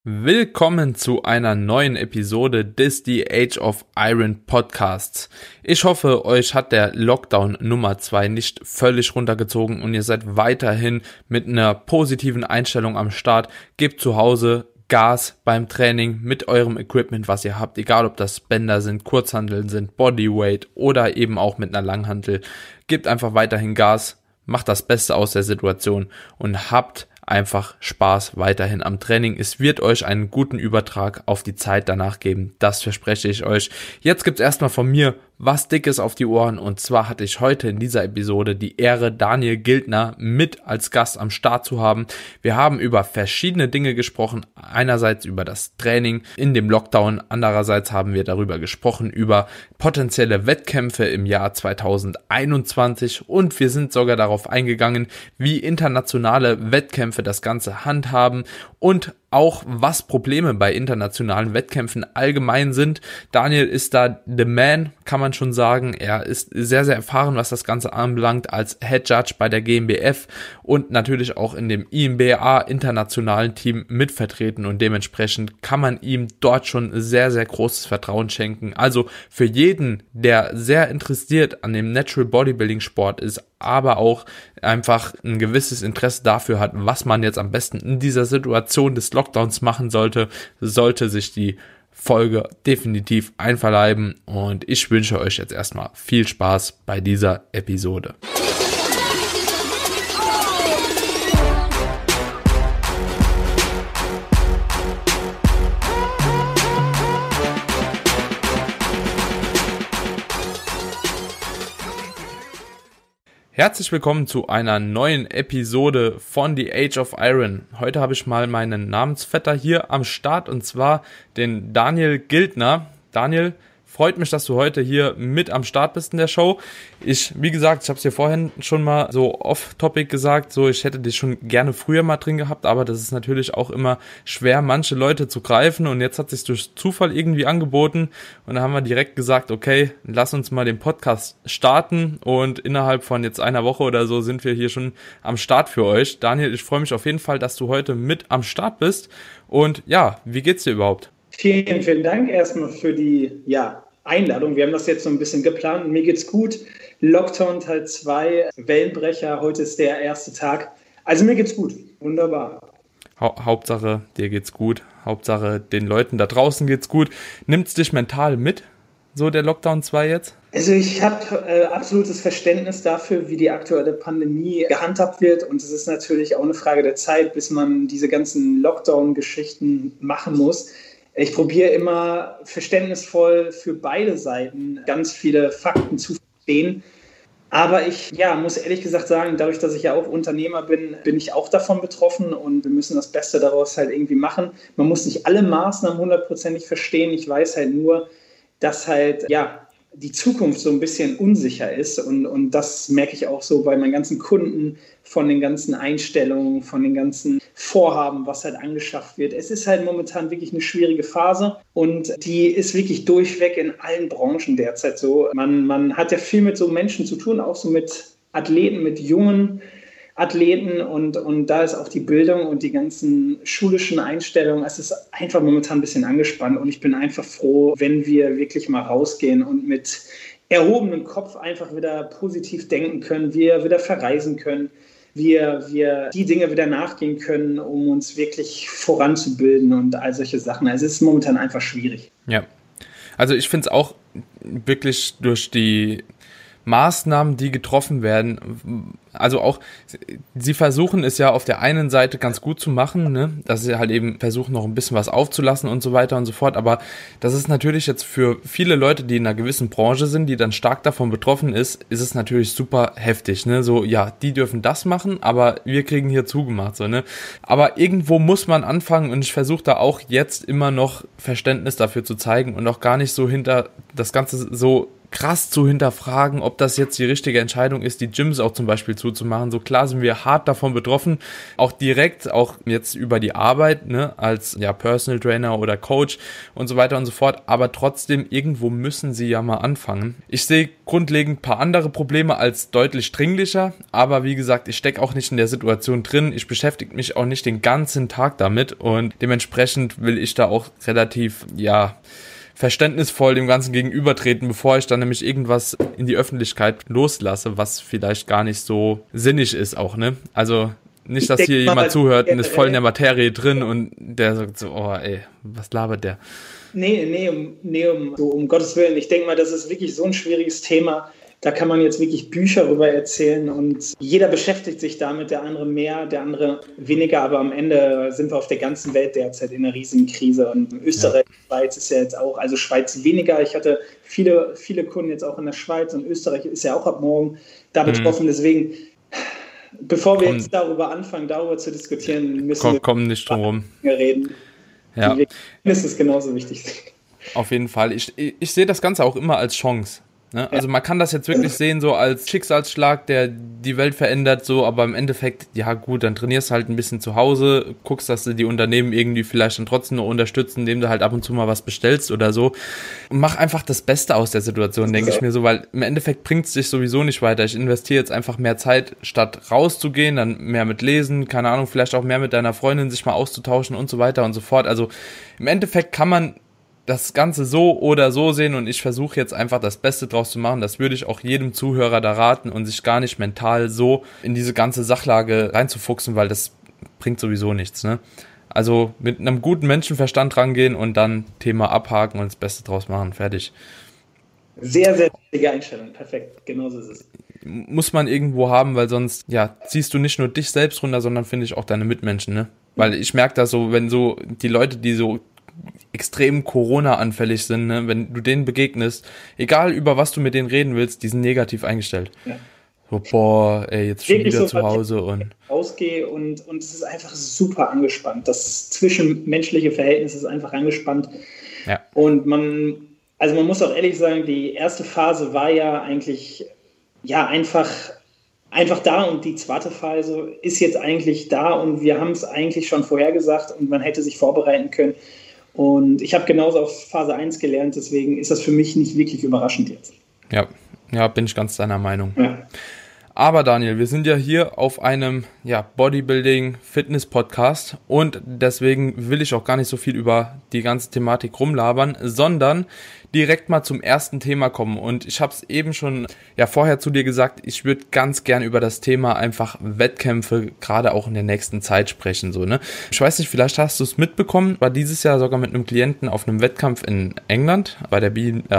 Willkommen zu einer neuen Episode des The Age of Iron Podcasts. Ich hoffe, euch hat der Lockdown Nummer 2 nicht völlig runtergezogen und ihr seid weiterhin mit einer positiven Einstellung am Start. Gebt zu Hause Gas beim Training mit eurem Equipment, was ihr habt, egal ob das Bänder sind, Kurzhanteln sind, Bodyweight oder eben auch mit einer Langhantel. Gebt einfach weiterhin Gas, macht das Beste aus der Situation und habt einfach Spaß weiterhin am Training. Es wird euch einen guten Übertrag auf die Zeit danach geben, das verspreche ich euch. Jetzt gibt's erstmal von mir was Dickes auf die Ohren, und zwar hatte ich heute in dieser Episode die Ehre, Daniel Gildner mit als Gast am Start zu haben. Wir haben über verschiedene Dinge gesprochen, einerseits über das Training in dem Lockdown, andererseits haben wir darüber gesprochen, über potenzielle Wettkämpfe im Jahr 2021, und wir sind sogar darauf eingegangen, wie internationale Wettkämpfe das Ganze handhaben und auch was Probleme bei internationalen Wettkämpfen allgemein sind. Daniel ist da the man, kann man schon sagen. Er ist sehr, sehr erfahren, was das Ganze anbelangt, als Head Judge bei der GmbF und natürlich auch in dem INBA internationalen Team mitvertreten, und dementsprechend kann man ihm dort schon sehr, sehr großes Vertrauen schenken. Also für jeden, der sehr interessiert an dem Natural Bodybuilding Sport ist, aber auch einfach ein gewisses Interesse dafür hat, was man jetzt am besten in dieser Situation des Lockdowns machen sollte, sollte sich die Folge definitiv einverleiben, und ich wünsche euch jetzt erstmal viel Spaß bei dieser Episode. Herzlich willkommen zu einer neuen Episode von The Age of Iron. Heute habe ich mal meinen Namensvetter hier am Start, und zwar den Daniel Gildner. Daniel, freut mich, dass du heute hier mit am Start bist in der Show. Wie gesagt, ich habe es dir vorhin schon mal so off-topic gesagt, so ich hätte dich schon gerne früher mal drin gehabt, aber das ist natürlich auch immer schwer, manche Leute zu greifen, und jetzt hat es sich durch Zufall irgendwie angeboten, und da haben wir direkt gesagt, okay, lass uns mal den Podcast starten, und innerhalb von jetzt einer Woche oder so sind wir hier schon am Start für euch. Daniel, ich freue mich auf jeden Fall, dass du heute mit am Start bist, und ja, wie geht's dir überhaupt? Vielen, vielen Dank erstmal für die Einladung. Wir haben das jetzt so ein bisschen geplant. Mir geht's gut. Lockdown Teil 2, Wellenbrecher. Heute ist der erste Tag. Also mir geht's gut. Wunderbar. Hauptsache, dir geht's gut. Hauptsache, den Leuten da draußen geht's gut. Nimmt's dich mental mit, so der Lockdown 2 jetzt? Also ich habe absolutes Verständnis dafür, wie die aktuelle Pandemie gehandhabt wird. Und es ist natürlich auch eine Frage der Zeit, bis man diese ganzen Lockdown-Geschichten machen muss. Ich probiere immer verständnisvoll für beide Seiten ganz viele Fakten zu verstehen. Aber ich muss ehrlich gesagt sagen, dadurch, dass ich ja auch Unternehmer bin, bin ich auch davon betroffen, und wir müssen das Beste daraus halt irgendwie machen. Man muss nicht alle Maßnahmen hundertprozentig verstehen. Ich weiß halt nur, dass halt die Zukunft so ein bisschen unsicher ist, und das merke ich auch so bei meinen ganzen Kunden, von den ganzen Einstellungen, von den ganzen Vorhaben, was halt angeschafft wird. Es ist halt momentan wirklich eine schwierige Phase, und die ist wirklich durchweg in allen Branchen derzeit so. Man hat ja viel mit so Menschen zu tun, auch so mit Athleten, mit jungen Athleten, und da ist auch die Bildung und die ganzen schulischen Einstellungen, es ist einfach momentan ein bisschen angespannt, und ich bin einfach froh, wenn wir wirklich mal rausgehen und mit erhobenem Kopf einfach wieder positiv denken können, wir wieder verreisen können, wir die Dinge wieder nachgehen können, um uns wirklich voranzubilden und all solche Sachen. Also es ist momentan einfach schwierig. Ja, also ich finde es auch wirklich durch die Maßnahmen, die getroffen werden, also auch, sie versuchen es ja auf der einen Seite ganz gut zu machen, ne, dass sie halt eben versuchen, noch ein bisschen was aufzulassen und so weiter und so fort, aber das ist natürlich jetzt für viele Leute, die in einer gewissen Branche sind, die dann stark davon betroffen ist es natürlich super heftig, ne, so, ja, die dürfen das machen, aber wir kriegen hier zugemacht, so, ne, aber irgendwo muss man anfangen, und ich versuche da auch jetzt immer noch Verständnis dafür zu zeigen und auch gar nicht so hinter das Ganze so krass zu hinterfragen, ob das jetzt die richtige Entscheidung ist, die Gyms auch zum Beispiel zuzumachen. So klar sind wir hart davon betroffen, auch direkt, auch jetzt über die Arbeit, ne, als Personal Trainer oder Coach und so weiter und so fort, aber trotzdem, irgendwo müssen sie ja mal anfangen. Ich sehe grundlegend ein paar andere Probleme als deutlich dringlicher, aber wie gesagt, ich stecke auch nicht in der Situation drin, ich beschäftige mich auch nicht den ganzen Tag damit und dementsprechend will ich da auch relativ, verständnisvoll dem Ganzen gegenübertreten, bevor ich dann nämlich irgendwas in die Öffentlichkeit loslasse, was vielleicht gar nicht so sinnig ist auch, ne? Also nicht, dass hier jemand zuhört und ist voll in der Materie drin und der sagt so, oh ey, was labert der? Nee, um Gottes Willen. Ich denke mal, das ist wirklich so ein schwieriges Thema. Da kann man jetzt wirklich Bücher darüber erzählen und jeder beschäftigt sich damit, der andere mehr, der andere weniger, aber am Ende sind wir auf der ganzen Welt derzeit in einer riesigen Krise und Österreich, Schweiz ist ja jetzt auch, also Schweiz weniger. Ich hatte viele Kunden jetzt auch in der Schweiz und Österreich ist ja auch ab morgen da betroffen, deswegen bevor wir jetzt darüber zu diskutieren, müssen wir nicht drum rum reden. Ja. Das ist genauso wichtig. Auf jeden Fall. Ich sehe das Ganze auch immer als Chance. Ne? Also man kann das jetzt wirklich sehen, so als Schicksalsschlag, der die Welt verändert, so, aber im Endeffekt, ja gut, dann trainierst du halt ein bisschen zu Hause, guckst, dass du die Unternehmen irgendwie vielleicht dann trotzdem noch unterstützen, indem du halt ab und zu mal was bestellst oder so. Und mach einfach das Beste aus der Situation, denke ich mir so, weil im Endeffekt bringt es dich sowieso nicht weiter. Ich investiere jetzt einfach mehr Zeit, statt rauszugehen, dann mehr mit Lesen, keine Ahnung, vielleicht auch mehr mit deiner Freundin sich mal auszutauschen und so weiter und so fort. Also im Endeffekt kann man das Ganze so oder so sehen und ich versuche jetzt einfach das Beste draus zu machen. Das würde ich auch jedem Zuhörer da raten und sich gar nicht mental so in diese ganze Sachlage reinzufuchsen, weil das bringt sowieso nichts, ne? Also mit einem guten Menschenverstand rangehen und dann Thema abhaken und das Beste draus machen. Fertig. Sehr, sehr wichtige Einstellung. Perfekt. Genauso ist es. Muss man irgendwo haben, weil sonst, ziehst du nicht nur dich selbst runter, sondern finde ich auch deine Mitmenschen, ne? Weil ich merke das so, wenn so die Leute, die so extrem Corona-anfällig sind, ne? Wenn du denen begegnest, egal über was du mit denen reden willst, die sind negativ eingestellt. Ja. So, boah, ey, jetzt schon wieder so zu Hause und rausgehe und es ist einfach super angespannt. Das zwischenmenschliche Verhältnis ist einfach angespannt. Ja. Und man muss auch ehrlich sagen, die erste Phase war ja eigentlich einfach da und die zweite Phase ist jetzt eigentlich da und wir haben es eigentlich schon vorhergesagt und man hätte sich vorbereiten können. Und ich habe genauso auf Phase 1 gelernt, deswegen ist das für mich nicht wirklich überraschend jetzt. Ja, bin ich ganz deiner Meinung. Ja. Aber Daniel, wir sind ja hier auf einem Bodybuilding-Fitness-Podcast und deswegen will ich auch gar nicht so viel über die ganze Thematik rumlabern, sondern direkt mal zum ersten Thema kommen. Und ich habe es eben schon vorher zu dir gesagt, ich würde ganz gern über das Thema einfach Wettkämpfe gerade auch in der nächsten Zeit sprechen. So, ne? Ich weiß nicht, vielleicht hast du es mitbekommen, war dieses Jahr sogar mit einem Klienten auf einem Wettkampf in England, bei der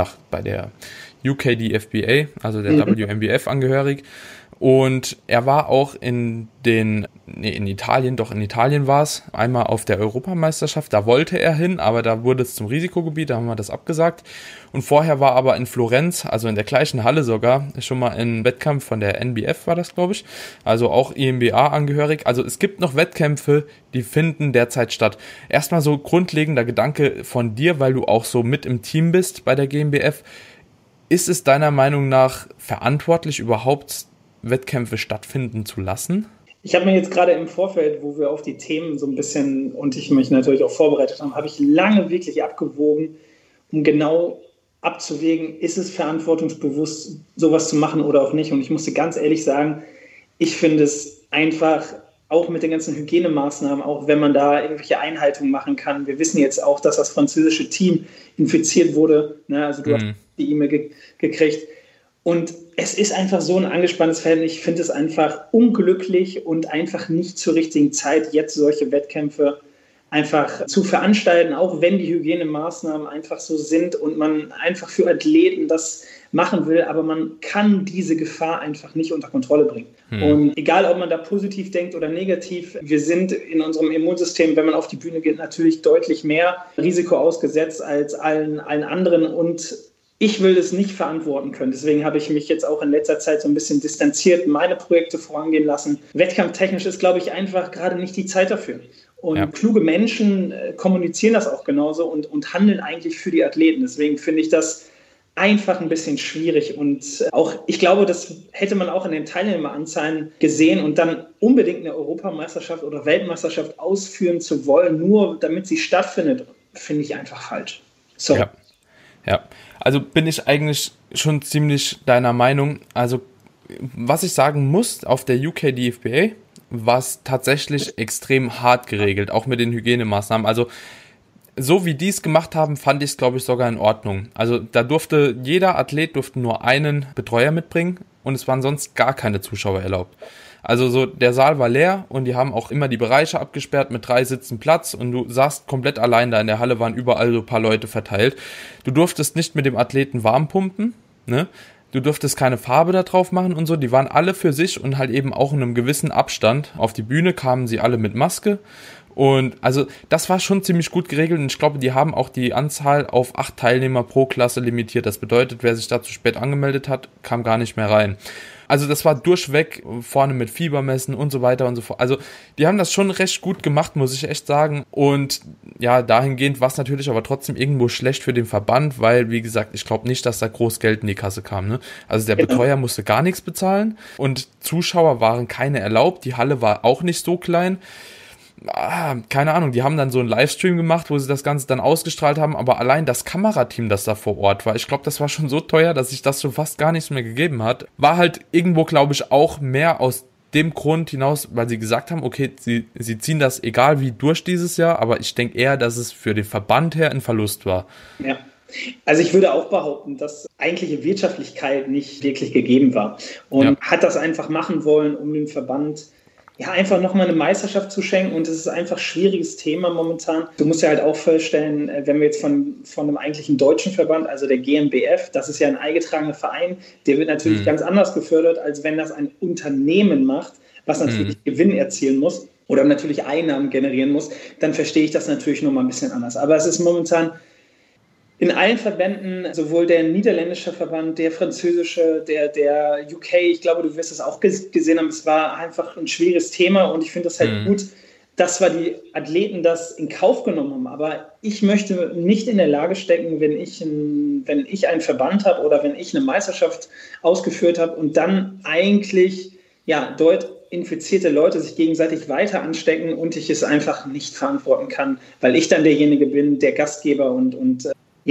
UKDFBA, also der WMBF angehörig. Und er war auch in Italien war es, einmal auf der Europameisterschaft, da wollte er hin, aber da wurde es zum Risikogebiet, da haben wir das abgesagt. Und vorher war aber in Florenz, also in der gleichen Halle sogar, schon mal ein Wettkampf von der NBF war das, glaube ich, also auch IMBA angehörig. Also es gibt noch Wettkämpfe, die finden derzeit statt. Erstmal so grundlegender Gedanke von dir, weil du auch so mit im Team bist bei der GmbF. Ist es deiner Meinung nach verantwortlich, überhaupt Wettkämpfe stattfinden zu lassen? Ich habe mir jetzt gerade im Vorfeld, wo wir auf die Themen so ein bisschen und ich mich natürlich auch vorbereitet habe ich lange wirklich abgewogen, um genau abzuwägen, ist es verantwortungsbewusst, sowas zu machen oder auch nicht. Und ich musste ganz ehrlich sagen, ich finde es einfach, auch mit den ganzen Hygienemaßnahmen, auch wenn man da irgendwelche Einhaltungen machen kann. Wir wissen jetzt auch, dass das französische Team infiziert wurde. Ne? Also du hast die E-Mail gekriegt. Und es ist einfach so ein angespanntes Verhältnis. Ich finde es einfach unglücklich und einfach nicht zur richtigen Zeit, jetzt solche Wettkämpfe einfach zu veranstalten, auch wenn die Hygienemaßnahmen einfach so sind und man einfach für Athleten das machen will, aber man kann diese Gefahr einfach nicht unter Kontrolle bringen. Und egal, ob man da positiv denkt oder negativ, wir sind in unserem Immunsystem, wenn man auf die Bühne geht, natürlich deutlich mehr Risiko ausgesetzt als allen anderen und ich will das nicht verantworten können. Deswegen habe ich mich jetzt auch in letzter Zeit so ein bisschen distanziert, meine Projekte vorangehen lassen. Wettkampftechnisch ist, glaube ich, einfach gerade nicht die Zeit dafür. Und kluge Menschen kommunizieren das auch genauso und handeln eigentlich für die Athleten. Deswegen finde ich das einfach ein bisschen schwierig. Und auch, ich glaube, das hätte man auch in den Teilnehmeranzahlen gesehen und dann unbedingt eine Europameisterschaft oder Weltmeisterschaft ausführen zu wollen, nur damit sie stattfindet, finde ich einfach falsch. Sorry. Ja, also bin ich eigentlich schon ziemlich deiner Meinung. Also was ich sagen muss, auf der UK DFBA war es tatsächlich extrem hart geregelt, auch mit den Hygienemaßnahmen. Also so wie die es gemacht haben, fand ich es, glaube ich, sogar in Ordnung. Also da durfte jeder Athlet nur einen Betreuer mitbringen und es waren sonst gar keine Zuschauer erlaubt. Also so der Saal war leer und die haben auch immer die Bereiche abgesperrt mit 3 Sitzen Platz und du saßt komplett allein da in der Halle, waren überall so ein paar Leute verteilt. Du durftest nicht mit dem Athleten warm pumpen, ne? Du durftest keine Farbe da drauf machen und so, die waren alle für sich und halt eben auch in einem gewissen Abstand. Auf die Bühne kamen sie alle mit Maske und also das war schon ziemlich gut geregelt und ich glaube, die haben auch die Anzahl auf 8 Teilnehmer pro Klasse limitiert. Das bedeutet, wer sich da zu spät angemeldet hat, kam gar nicht mehr rein. Also das war durchweg vorne mit Fiebermessen und so weiter und so fort. Also die haben das schon recht gut gemacht, muss ich echt sagen. Und ja, dahingehend war es natürlich aber trotzdem irgendwo schlecht für den Verband, weil, wie gesagt, ich glaube nicht, dass da groß Geld in die Kasse kam. Ne? Also der Betreuer musste gar nichts bezahlen und Zuschauer waren keine erlaubt. Die Halle war auch nicht so klein. Keine Ahnung, die haben dann so einen Livestream gemacht, wo sie das Ganze dann ausgestrahlt haben, aber allein das Kamerateam, das da vor Ort war, ich glaube, das war schon so teuer, dass sich das schon fast gar nichts mehr gegeben hat. War halt irgendwo, glaube ich, auch mehr aus dem Grund hinaus, weil sie gesagt haben, okay, sie ziehen das egal wie durch dieses Jahr, aber ich denke eher, dass es für den Verband her ein Verlust war. Ja. Also ich würde auch behaupten, dass eigentliche Wirtschaftlichkeit nicht wirklich gegeben war und hat das einfach machen wollen, um den Verband einfach nochmal eine Meisterschaft zu schenken und es ist einfach ein schwieriges Thema momentan. Du musst ja halt auch vorstellen, wenn wir jetzt von einem eigentlichen deutschen Verband, also der GmbF, das ist ja ein eingetragener Verein, der wird natürlich ganz anders gefördert, als wenn das ein Unternehmen macht, was natürlich Gewinn erzielen muss oder natürlich Einnahmen generieren muss, dann verstehe ich das natürlich nochmal ein bisschen anders. Aber es ist momentan in allen Verbänden, sowohl der niederländische Verband, der französische, der UK, ich glaube, du wirst es auch gesehen haben, es war einfach ein schwieriges Thema und ich finde das halt gut, dass zwar die Athleten das in Kauf genommen haben, aber ich möchte nicht in der Lage stecken, wenn ich einen Verband habe oder wenn ich eine Meisterschaft ausgeführt habe und dann eigentlich dort infizierte Leute sich gegenseitig weiter anstecken und ich es einfach nicht verantworten kann, weil ich dann derjenige bin, der Gastgeber und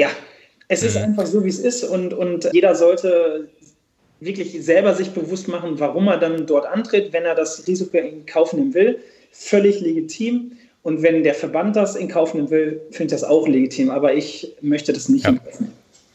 es ist einfach so, wie es ist und jeder sollte wirklich selber sich bewusst machen, warum er dann dort antritt, wenn er das Risiko in Kauf nehmen will. Völlig legitim. Und wenn der Verband das in Kauf nehmen will, finde ich das auch legitim. Aber ich möchte das nicht in Kauf nehmen.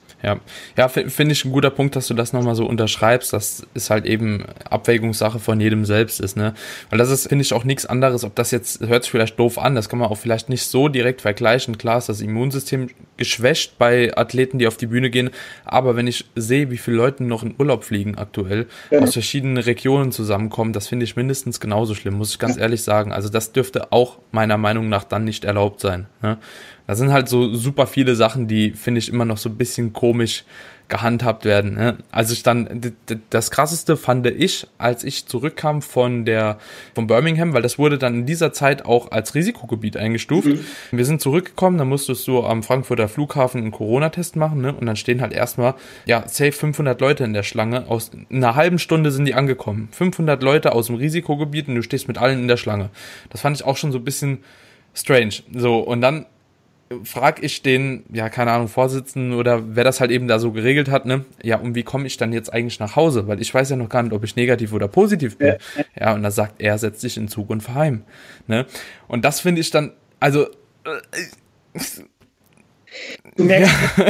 Ja, finde ich ein guter Punkt, dass du das nochmal so unterschreibst, dass es halt eben Abwägungssache von jedem selbst ist, ne? Weil das ist, finde ich, auch nichts anderes, ob das jetzt, hört sich vielleicht doof an, das kann man auch vielleicht nicht so direkt vergleichen, klar ist das Immunsystem geschwächt bei Athleten, die auf die Bühne gehen, aber wenn ich sehe, wie viele Leute noch in Urlaub fliegen aktuell, aus verschiedenen Regionen zusammenkommen, das finde ich mindestens genauso schlimm, muss ich ganz ehrlich sagen, also das dürfte auch meiner Meinung nach dann nicht erlaubt sein, ne? Da sind halt so super viele Sachen, die, finde ich, immer noch so ein bisschen komisch gehandhabt werden. Ne? Also das Krasseste fand ich, als ich zurückkam von Birmingham, weil das wurde dann in dieser Zeit auch als Risikogebiet eingestuft. Wir sind zurückgekommen, dann musstest du am Frankfurter Flughafen einen Corona-Test machen, ne? Und dann stehen halt erstmal, safe 500 Leute in der Schlange. Aus einer halben Stunde sind die angekommen. 500 Leute aus dem Risikogebiet und du stehst mit allen in der Schlange. Das fand ich auch schon so ein bisschen strange. So, und dann frag ich den, keine Ahnung, Vorsitzenden oder wer das halt eben da so geregelt hat, ne, und wie komme ich dann jetzt eigentlich nach Hause? Weil ich weiß ja noch gar nicht, ob ich negativ oder positiv bin. Ja, und da sagt er, setz dich in Zug und fahr heim. Ne? Und das finde ich dann, also du merkst,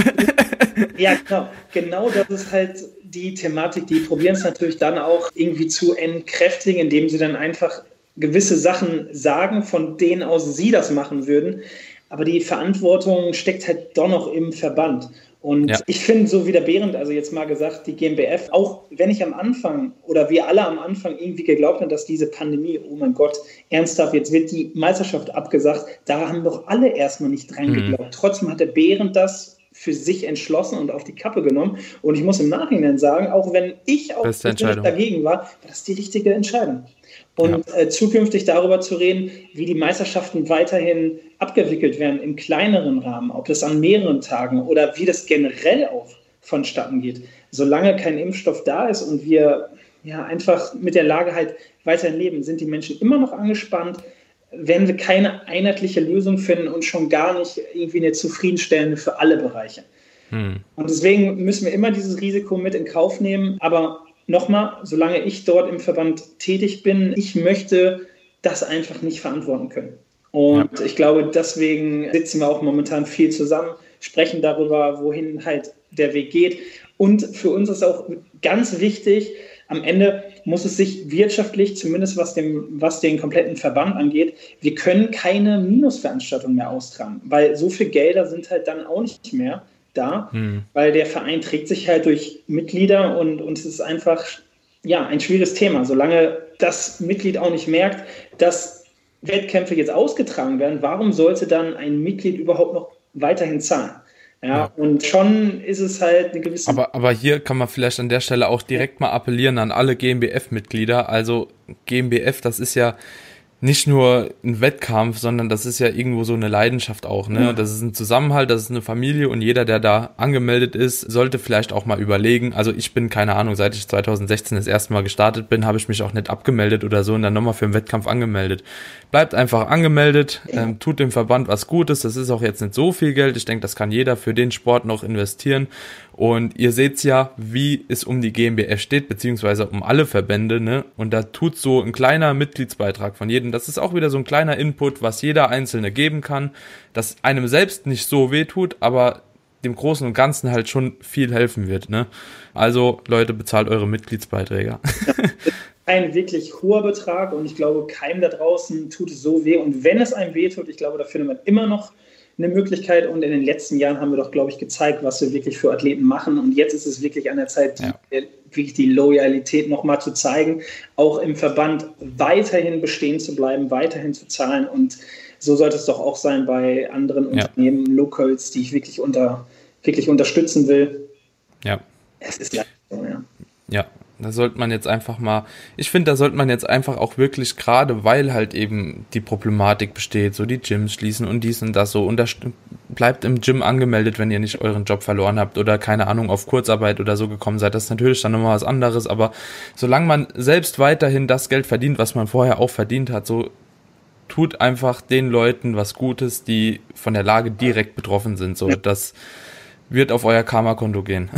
genau das ist halt die Thematik, die probieren es natürlich dann auch irgendwie zu entkräftigen, indem sie dann einfach gewisse Sachen sagen, von denen aus sie das machen würden. Aber die Verantwortung steckt halt doch noch im Verband. Und ich finde, so wie der Behrendt, also jetzt mal gesagt, die GmbF, auch wenn ich am Anfang oder wir alle am Anfang irgendwie geglaubt haben, dass diese Pandemie, oh mein Gott, ernsthaft, jetzt wird die Meisterschaft abgesagt, da haben doch alle erstmal nicht dran geglaubt. Trotzdem hat der Behrendt das für sich entschlossen und auf die Kappe genommen. Und ich muss im Nachhinein sagen, auch wenn ich auch dagegen war das die richtige Entscheidung. Und zukünftig darüber zu reden, wie die Meisterschaften weiterhin abgewickelt werden im kleineren Rahmen, ob das an mehreren Tagen oder wie das generell auch vonstatten geht. Solange kein Impfstoff da ist und wir einfach mit der Lage halt weiterhin leben, sind die Menschen immer noch angespannt, werden wir keine einheitliche Lösung finden und schon gar nicht irgendwie eine zufriedenstellende für alle Bereiche. Und deswegen müssen wir immer dieses Risiko mit in Kauf nehmen. Aber nochmal, solange ich dort im Verband tätig bin, ich möchte das einfach nicht verantworten können. Und ich glaube, deswegen sitzen wir auch momentan viel zusammen, sprechen darüber, wohin halt der Weg geht. Und für uns ist auch ganz wichtig, am Ende muss es sich wirtschaftlich, zumindest was den kompletten Verband angeht, wir können keine Minusveranstaltungen mehr austragen, weil so viel Gelder sind halt dann auch nicht mehr da, weil der Verein trägt sich halt durch Mitglieder und es ist einfach ein schwieriges Thema. Solange das Mitglied auch nicht merkt, dass Wettkämpfe jetzt ausgetragen werden, warum sollte dann ein Mitglied überhaupt noch weiterhin zahlen? Ja, und schon ist es halt eine gewisse... Aber hier kann man vielleicht an der Stelle auch direkt mal appellieren an alle GmbF-Mitglieder. Also GmbF, das ist ja nicht nur ein Wettkampf, sondern das ist ja irgendwo so eine Leidenschaft auch, ne? Das ist ein Zusammenhalt, das ist eine Familie und jeder, der da angemeldet ist, sollte vielleicht auch mal überlegen. Also ich bin, keine Ahnung, seit ich 2016 das erste Mal gestartet bin, habe ich mich auch nicht abgemeldet oder so und dann nochmal für einen Wettkampf angemeldet. Bleibt einfach angemeldet, tut dem Verband was Gutes, das ist auch jetzt nicht so viel Geld, ich denke, das kann jeder für den Sport noch investieren. Und ihr seht's ja, wie es um die GmbF steht, beziehungsweise um alle Verbände, ne? Und da tut so ein kleiner Mitgliedsbeitrag von jedem, das ist auch wieder so ein kleiner Input, was jeder Einzelne geben kann, das einem selbst nicht so wehtut, aber dem Großen und Ganzen halt schon viel helfen wird, ne? Also, Leute, bezahlt eure Mitgliedsbeiträge. Ein wirklich hoher Betrag und ich glaube, keinem da draußen tut es so weh. Und wenn es einem wehtut, ich glaube, da findet man immer noch eine Möglichkeit und in den letzten Jahren haben wir doch, glaube ich, gezeigt, was wir wirklich für Athleten machen und jetzt ist es wirklich an der Zeit, wirklich die Loyalität nochmal zu zeigen, auch im Verband weiterhin bestehen zu bleiben, weiterhin zu zahlen und so sollte es doch auch sein bei anderen Unternehmen, Locals, die ich wirklich unterstützen will. Ja. Es ist ja so, Ja. Da sollte man jetzt einfach mal, ich finde, da sollte man jetzt einfach auch wirklich, gerade weil halt eben die Problematik besteht, so die Gyms schließen und dies und das so, und bleibt im Gym angemeldet, wenn ihr nicht euren Job verloren habt oder keine Ahnung, auf Kurzarbeit oder so gekommen seid, das ist natürlich dann nochmal was anderes, aber solange man selbst weiterhin das Geld verdient, was man vorher auch verdient hat, so tut einfach den Leuten was Gutes, die von der Lage direkt betroffen sind, so, das wird auf euer Karma-Konto gehen.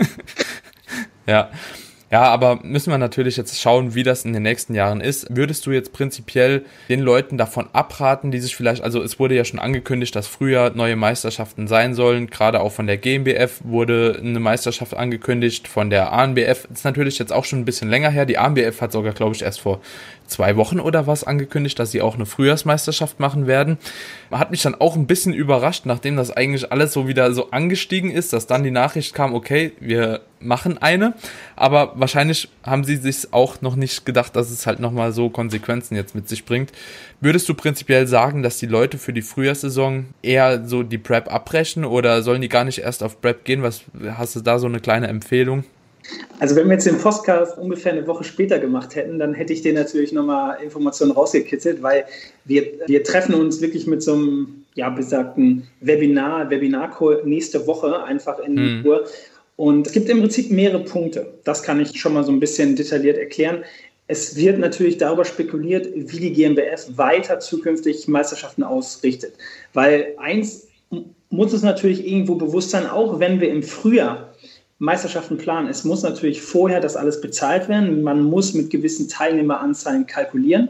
Ja, aber müssen wir natürlich jetzt schauen, wie das in den nächsten Jahren ist. Würdest du jetzt prinzipiell den Leuten davon abraten, die sich vielleicht, also es wurde ja schon angekündigt, dass früher neue Meisterschaften sein sollen, gerade auch von der GmbF wurde eine Meisterschaft angekündigt, von der ANBF, das ist natürlich jetzt auch schon ein bisschen länger her, die ANBF hat sogar, glaube ich, erst vor 2 Wochen oder was angekündigt, dass sie auch eine Frühjahrsmeisterschaft machen werden. Hat mich dann auch ein bisschen überrascht, nachdem das eigentlich alles so wieder so angestiegen ist, dass dann die Nachricht kam, okay, wir machen eine, aber wahrscheinlich haben sie sich auch noch nicht gedacht, dass es halt nochmal so Konsequenzen jetzt mit sich bringt. Würdest du prinzipiell sagen, dass die Leute für die Frühjahrssaison eher so die Prep abbrechen oder sollen die gar nicht erst auf Prep gehen? Hast du da so eine kleine Empfehlung? Also wenn wir jetzt den Podcast ungefähr eine Woche später gemacht hätten, dann hätte ich dir natürlich nochmal Informationen rausgekitzelt, weil wir treffen uns wirklich mit so einem besagten Webinar-Call nächste Woche einfach in Ruhe. Und es gibt im Prinzip mehrere Punkte. Das kann ich schon mal so ein bisschen detailliert erklären. Es wird natürlich darüber spekuliert, wie die GmbF weiter zukünftig Meisterschaften ausrichtet. Weil eins muss es natürlich irgendwo bewusst sein, auch wenn wir im Frühjahr Meisterschaften planen. Es muss natürlich vorher das alles bezahlt werden. Man muss mit gewissen Teilnehmeranzahlen kalkulieren.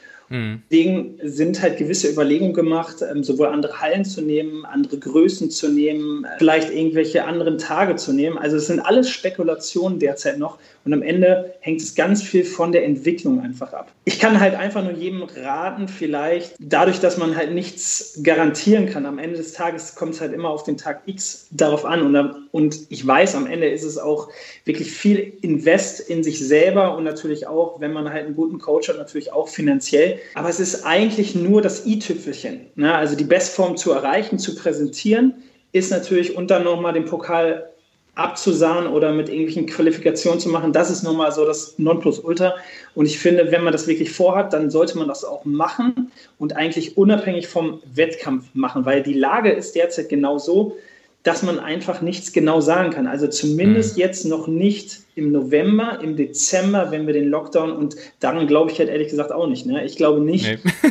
Deswegen sind halt gewisse Überlegungen gemacht, sowohl andere Hallen zu nehmen, andere Größen zu nehmen, vielleicht irgendwelche anderen Tage zu nehmen. Also es sind alles Spekulationen derzeit noch und am Ende hängt es ganz viel von der Entwicklung einfach ab. Ich kann halt einfach nur jedem raten, vielleicht dadurch, dass man halt nichts garantieren kann. Am Ende des Tages kommt es halt immer auf den Tag X darauf an und ich weiß, am Ende ist es auch wirklich viel Invest in sich selber und natürlich auch, wenn man halt einen guten Coach hat, natürlich auch finanziell. Aber es ist eigentlich nur das i-Tüpfelchen. Ne? Also die Bestform zu erreichen, zu präsentieren, ist natürlich und dann nochmal den Pokal abzusahnen oder mit irgendwelchen Qualifikationen zu machen. Das ist nochmal so das Nonplusultra. Und ich finde, wenn man das wirklich vorhat, dann sollte man das auch machen und eigentlich unabhängig vom Wettkampf machen, weil die Lage ist derzeit genau so, dass man einfach nichts genau sagen kann. Also zumindest jetzt noch nicht im November, im Dezember, wenn wir den Lockdown, und daran glaube ich halt ehrlich gesagt auch nicht. Ne? Ich glaube nicht,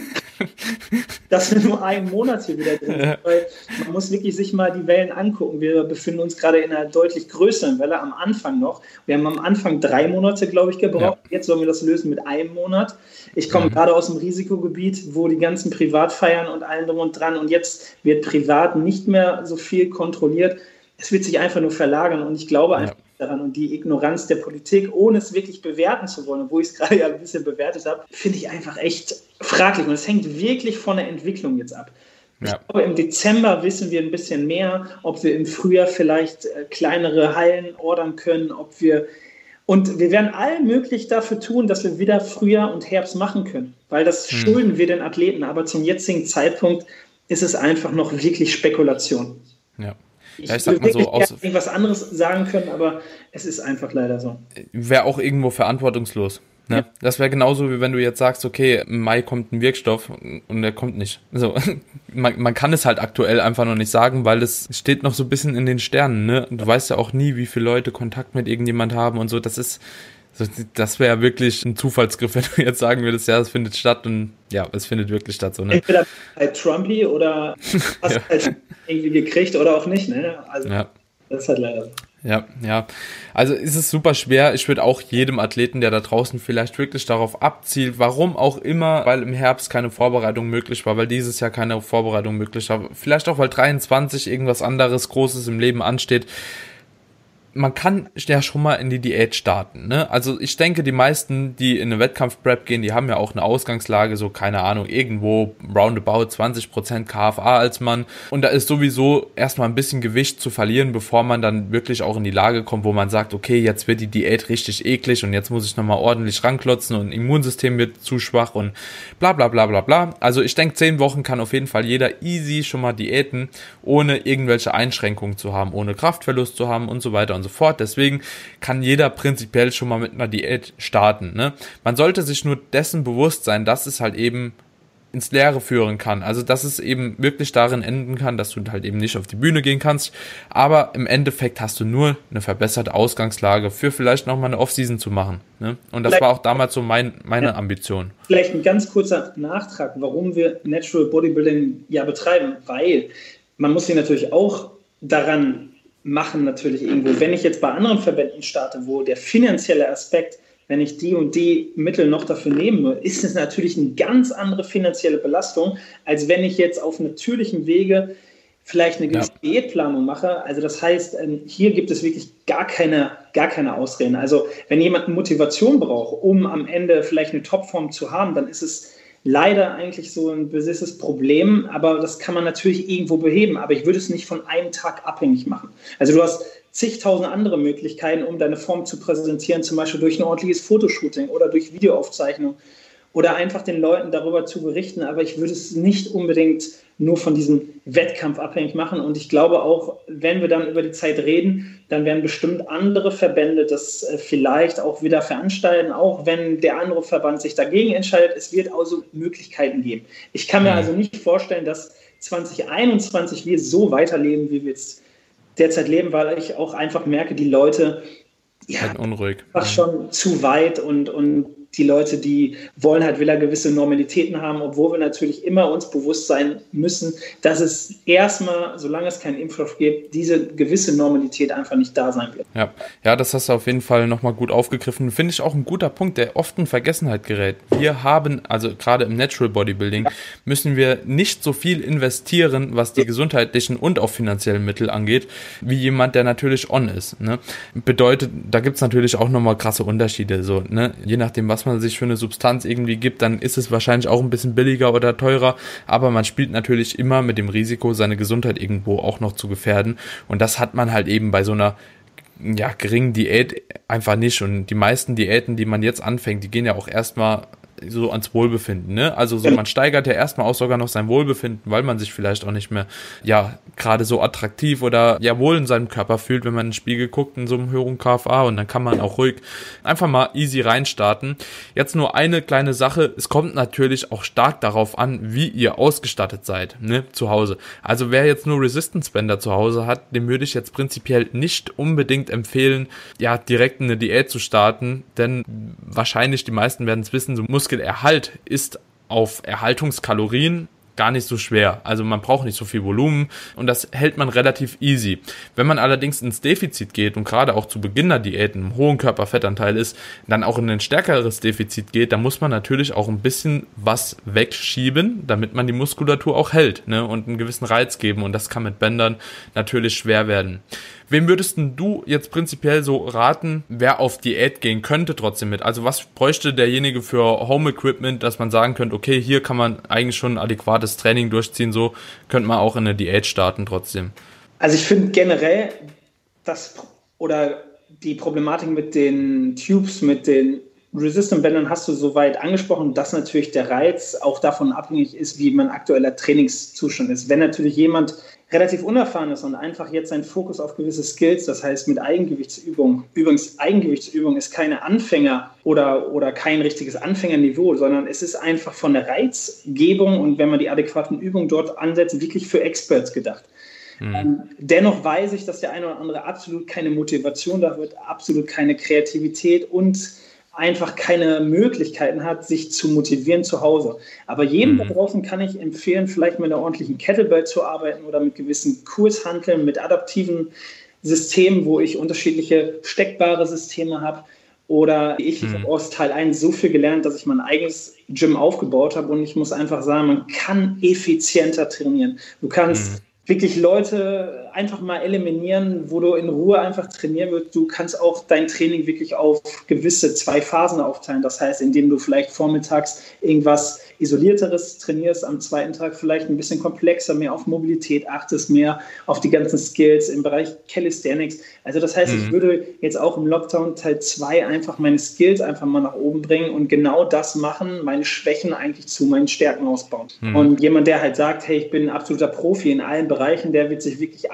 dass wir nur einen Monat hier wieder drin sind, weil man muss wirklich sich mal die Wellen angucken. Wir befinden uns gerade in einer deutlich größeren Welle am Anfang noch. Wir haben am Anfang 3 Monate, glaube ich, gebraucht. Ja. Jetzt sollen wir das lösen mit einem Monat. Ich komme gerade aus dem Risikogebiet, wo die ganzen Privatfeiern und allem drum und dran, und jetzt wird privat nicht mehr so viel kontrolliert. Es wird sich einfach nur verlagern, und ich glaube einfach daran, und die Ignoranz der Politik, ohne es wirklich bewerten zu wollen, wo ich es gerade ja ein bisschen bewertet habe, finde ich einfach echt fraglich, und es hängt wirklich von der Entwicklung jetzt ab. Ich glaube, im Dezember wissen wir ein bisschen mehr, ob wir im Frühjahr vielleicht kleinere Hallen ordern können, und wir werden allmöglich dafür tun, dass wir wieder Frühjahr und Herbst machen können, weil das schulden wir den Athleten. Aber zum jetzigen Zeitpunkt ist es einfach noch wirklich Spekulation. Ja. Ich sag mal so, irgendwas anderes sagen können, aber es ist einfach leider so. Wäre auch irgendwo verantwortungslos. Ne? Ja. Das wäre genauso, wie wenn du jetzt sagst, okay, im Mai kommt ein Wirkstoff und der kommt nicht. Also, man kann es halt aktuell einfach noch nicht sagen, weil es steht noch so ein bisschen in den Sternen. Ne? Und du weißt ja auch nie, wie viele Leute Kontakt mit irgendjemand haben und so. Das wäre ja wirklich ein Zufallsgriff, wenn du jetzt sagen würdest, ja, es findet statt, und ja, es findet wirklich statt. So, ne? Entweder bei Trumpy oder hast halt irgendwie gekriegt oder auch nicht. Ne? Also das ist halt leider so. Ja. Also ist es super schwer. Ich würde auch jedem Athleten, der da draußen vielleicht wirklich darauf abzielt, warum auch immer, weil im Herbst keine Vorbereitung möglich war, weil dieses Jahr keine Vorbereitung möglich war, vielleicht auch, weil 23 irgendwas anderes Großes im Leben ansteht. Man kann ja schon mal in die Diät starten, ne? Also ich denke, die meisten, die in eine Wettkampf-Prep gehen, die haben ja auch eine Ausgangslage, so, keine Ahnung, irgendwo roundabout 20% KFA als Mann. Und da ist sowieso erstmal ein bisschen Gewicht zu verlieren, bevor man dann wirklich auch in die Lage kommt, wo man sagt, okay, jetzt wird die Diät richtig eklig und jetzt muss ich nochmal ordentlich ranklotzen und Immunsystem wird zu schwach und bla bla bla bla bla. Also ich denke, 10 Wochen kann auf jeden Fall jeder easy schon mal diäten, ohne irgendwelche Einschränkungen zu haben, ohne Kraftverlust zu haben und so weiter und so fort. Deswegen kann jeder prinzipiell schon mal mit einer Diät starten. Ne? Man sollte sich nur dessen bewusst sein, dass es halt eben ins Leere führen kann. Also dass es eben wirklich darin enden kann, dass du halt eben nicht auf die Bühne gehen kannst. Aber im Endeffekt hast du nur eine verbesserte Ausgangslage für vielleicht nochmal eine Offseason zu machen. Ne? Und das war auch damals so meine Ambition. Vielleicht ein ganz kurzer Nachtrag, warum wir Natural Bodybuilding ja betreiben. Weil man muss sich natürlich auch daran machen, natürlich irgendwo. Wenn ich jetzt bei anderen Verbänden starte, wo der finanzielle Aspekt, wenn ich die und die Mittel noch dafür nehme, ist es natürlich eine ganz andere finanzielle Belastung, als wenn ich jetzt auf natürlichem Wege vielleicht eine gewisse Diätplanung mache. Also das heißt, hier gibt es wirklich gar keine Ausreden. Also wenn jemand Motivation braucht, um am Ende vielleicht eine Topform zu haben, dann ist es leider eigentlich so ein besisses Problem, aber das kann man natürlich irgendwo beheben. Aber ich würde es nicht von einem Tag abhängig machen. Also du hast zigtausend andere Möglichkeiten, um deine Form zu präsentieren, zum Beispiel durch ein ordentliches Fotoshooting oder durch Videoaufzeichnung oder einfach den Leuten darüber zu berichten. Aber ich würde es nicht unbedingt nur von diesem Wettkampf abhängig machen. Und ich glaube auch, wenn wir dann über die Zeit reden, dann werden bestimmt andere Verbände das vielleicht auch wieder veranstalten, auch wenn der andere Verband sich dagegen entscheidet. Es wird also Möglichkeiten geben. Ich kann mir also nicht vorstellen, dass 2021 wir so weiterleben, wie wir jetzt derzeit leben, weil ich auch einfach merke, die Leute unruhig. Einfach schon zu weit, und die Leute, die wollen halt wieder gewisse Normalitäten haben, obwohl wir natürlich immer uns bewusst sein müssen, dass es erstmal, solange es keinen Impfstoff gibt, diese gewisse Normalität einfach nicht da sein wird. Ja, das hast du auf jeden Fall nochmal gut aufgegriffen. Finde ich auch ein guter Punkt, der oft in Vergessenheit gerät. Wir haben, also gerade im Natural Bodybuilding, müssen wir nicht so viel investieren, was die gesundheitlichen und auch finanziellen Mittel angeht, wie jemand, der natürlich on ist. Ne? Bedeutet, da gibt es natürlich auch nochmal krasse Unterschiede. So, ne? Je nachdem, was man sich für eine Substanz irgendwie gibt, dann ist es wahrscheinlich auch ein bisschen billiger oder teurer, aber man spielt natürlich immer mit dem Risiko, seine Gesundheit irgendwo auch noch zu gefährden, und das hat man halt eben bei so einer geringen Diät einfach nicht. Und die meisten Diäten, die man jetzt anfängt, die gehen ja auch erstmal so ans Wohlbefinden, ne? Also so, man steigert ja erstmal auch sogar noch sein Wohlbefinden, weil man sich vielleicht auch nicht mehr, ja, gerade so attraktiv oder ja wohl in seinem Körper fühlt, wenn man in den Spiegel guckt in so einem höheren KFA, und dann kann man auch ruhig einfach mal easy reinstarten. Jetzt nur eine kleine Sache, es kommt natürlich auch stark darauf an, wie ihr ausgestattet seid, ne, zu Hause. Also wer jetzt nur Resistance Bänder zu Hause hat, dem würde ich jetzt prinzipiell nicht unbedingt empfehlen, ja, direkt eine Diät zu starten, denn wahrscheinlich die meisten werden es wissen, so Muskelerhalt ist auf Erhaltungskalorien gar nicht so schwer. Also man braucht nicht so viel Volumen und das hält man relativ easy. Wenn man allerdings ins Defizit geht und gerade auch zu Beginnerdiäten im hohen Körperfettanteil ist, dann auch in ein stärkeres Defizit geht, dann muss man natürlich auch ein bisschen was wegschieben, damit man die Muskulatur auch hält, ne, und einen gewissen Reiz geben, und das kann mit Bändern natürlich schwer werden. Wem würdest denn du jetzt prinzipiell so raten, wer auf Diät gehen könnte trotzdem mit? Also was bräuchte derjenige für Home Equipment, dass man sagen könnte, okay, hier kann man eigentlich schon ein adäquates Training durchziehen, so könnte man auch in eine Diät starten trotzdem. Also ich finde generell, die Problematik mit den Tubes, mit den Resistant-Bändern hast du soweit angesprochen, dass natürlich der Reiz auch davon abhängig ist, wie mein aktueller Trainingszustand ist. Wenn natürlich jemand relativ unerfahren ist und einfach jetzt seinen Fokus auf gewisse Skills, das heißt mit Eigengewichtsübung. Übrigens, Eigengewichtsübung ist keine Anfänger- oder kein richtiges Anfängerniveau, sondern es ist einfach von der Reizgebung und wenn man die adäquaten Übungen dort ansetzt, wirklich für Experts gedacht. Dennoch weiß ich, dass der eine oder andere absolut keine Motivation da wird, absolut keine Kreativität und einfach keine Möglichkeiten hat, sich zu motivieren zu Hause. Aber jedem da draußen kann ich empfehlen, vielleicht mit einer ordentlichen Kettlebell zu arbeiten oder mit gewissen Kurzhanteln, mit adaptiven Systemen, wo ich unterschiedliche steckbare Systeme habe. Oder ich habe aus Teil 1 so viel gelernt, dass ich mein eigenes Gym aufgebaut habe und ich muss einfach sagen, man kann effizienter trainieren. Du kannst wirklich Leute einfach mal eliminieren, wo du in Ruhe einfach trainieren willst. Du kannst auch dein Training wirklich auf gewisse 2 Phasen aufteilen. Das heißt, indem du vielleicht vormittags irgendwas Isolierteres trainierst, am zweiten Tag vielleicht ein bisschen komplexer, mehr auf Mobilität achtest, mehr auf die ganzen Skills im Bereich Calisthenics. Also das heißt, ich würde jetzt auch im Lockdown Teil 2 einfach meine Skills einfach mal nach oben bringen und genau das machen, meine Schwächen eigentlich zu meinen Stärken ausbauen. Und jemand, der halt sagt, hey, ich bin ein absoluter Profi in allen Bereichen, der wird sich wirklich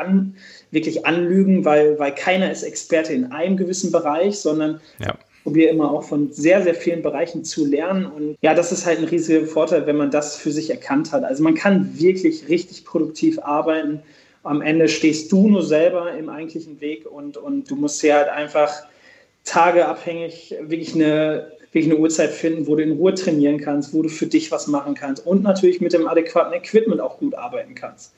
anlügen, weil keiner ist Experte in einem gewissen Bereich, sondern probiere immer auch von sehr, sehr vielen Bereichen zu lernen. Und ja, das ist halt ein riesiger Vorteil, wenn man das für sich erkannt hat. Also man kann wirklich richtig produktiv arbeiten. Am Ende stehst du nur selber im eigentlichen Weg und du musst dir halt einfach tageabhängig wirklich eine Uhrzeit finden, wo du in Ruhe trainieren kannst, wo du für dich was machen kannst und natürlich mit dem adäquaten Equipment auch gut arbeiten kannst.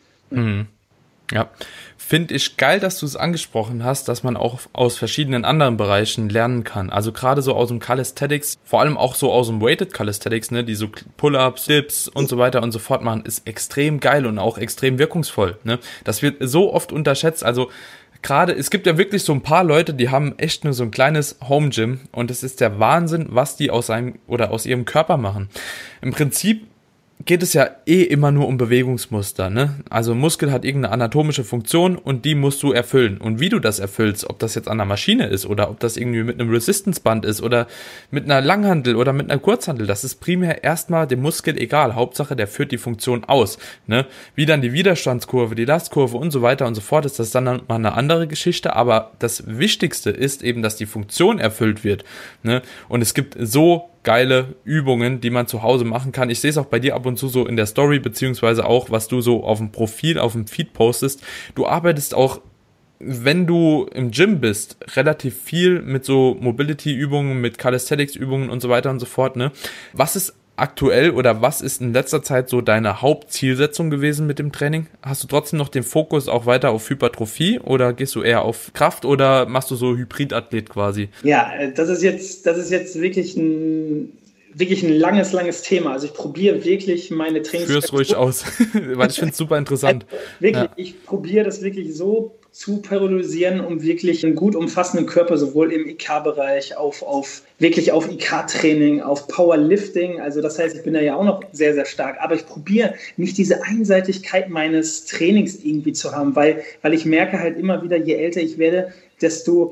Ja, finde ich geil, dass du es angesprochen hast, dass man auch aus verschiedenen anderen Bereichen lernen kann. Also gerade so aus dem Calisthenics, vor allem auch so aus dem Weighted Calisthenics, ne, die so Pull-ups, Dips und so weiter und so fort machen, ist extrem geil und auch extrem wirkungsvoll, ne. Das wird so oft unterschätzt, also gerade, es gibt ja wirklich so ein paar Leute, die haben echt nur so ein kleines Home-Gym und es ist der Wahnsinn, was die aus ihrem Körper machen. Im Prinzip geht es ja immer nur um Bewegungsmuster, ne? Also ein Muskel hat irgendeine anatomische Funktion und die musst du erfüllen. Und wie du das erfüllst, ob das jetzt an der Maschine ist oder ob das irgendwie mit einem Resistance-Band ist oder mit einer Langhantel oder mit einer Kurzhantel, das ist primär erstmal dem Muskel egal. Hauptsache, der führt die Funktion aus, ne? Wie dann die Widerstandskurve, die Lastkurve und so weiter und so fort, ist das dann mal eine andere Geschichte. Aber das Wichtigste ist eben, dass die Funktion erfüllt wird, ne? Und es gibt so geile Übungen, die man zu Hause machen kann. Ich sehe es auch bei dir ab und zu so in der Story, beziehungsweise auch, was du so auf dem Profil, auf dem Feed postest. Du arbeitest auch, wenn du im Gym bist, relativ viel mit so Mobility-Übungen, mit Calisthenics-Übungen und so weiter und so fort, ne? Was ist aktuell oder was ist in letzter Zeit so deine Hauptzielsetzung gewesen mit dem Training? Hast du trotzdem noch den Fokus auch weiter auf Hypertrophie oder gehst du eher auf Kraft oder machst du so Hybridathlet quasi? Ja, das ist jetzt wirklich ein langes Thema. Also ich probiere wirklich meine Trainings... Führ's ruhig aus, weil ich finde es super interessant. Wirklich, ich probiere das wirklich so zu periodisieren, um wirklich einen gut umfassenden Körper sowohl im IK-Bereich wirklich auf IK-Training, auf Powerlifting, also das heißt, ich bin da ja auch noch sehr, sehr stark, aber ich probiere nicht diese Einseitigkeit meines Trainings irgendwie zu haben, weil ich merke halt immer wieder, je älter ich werde, desto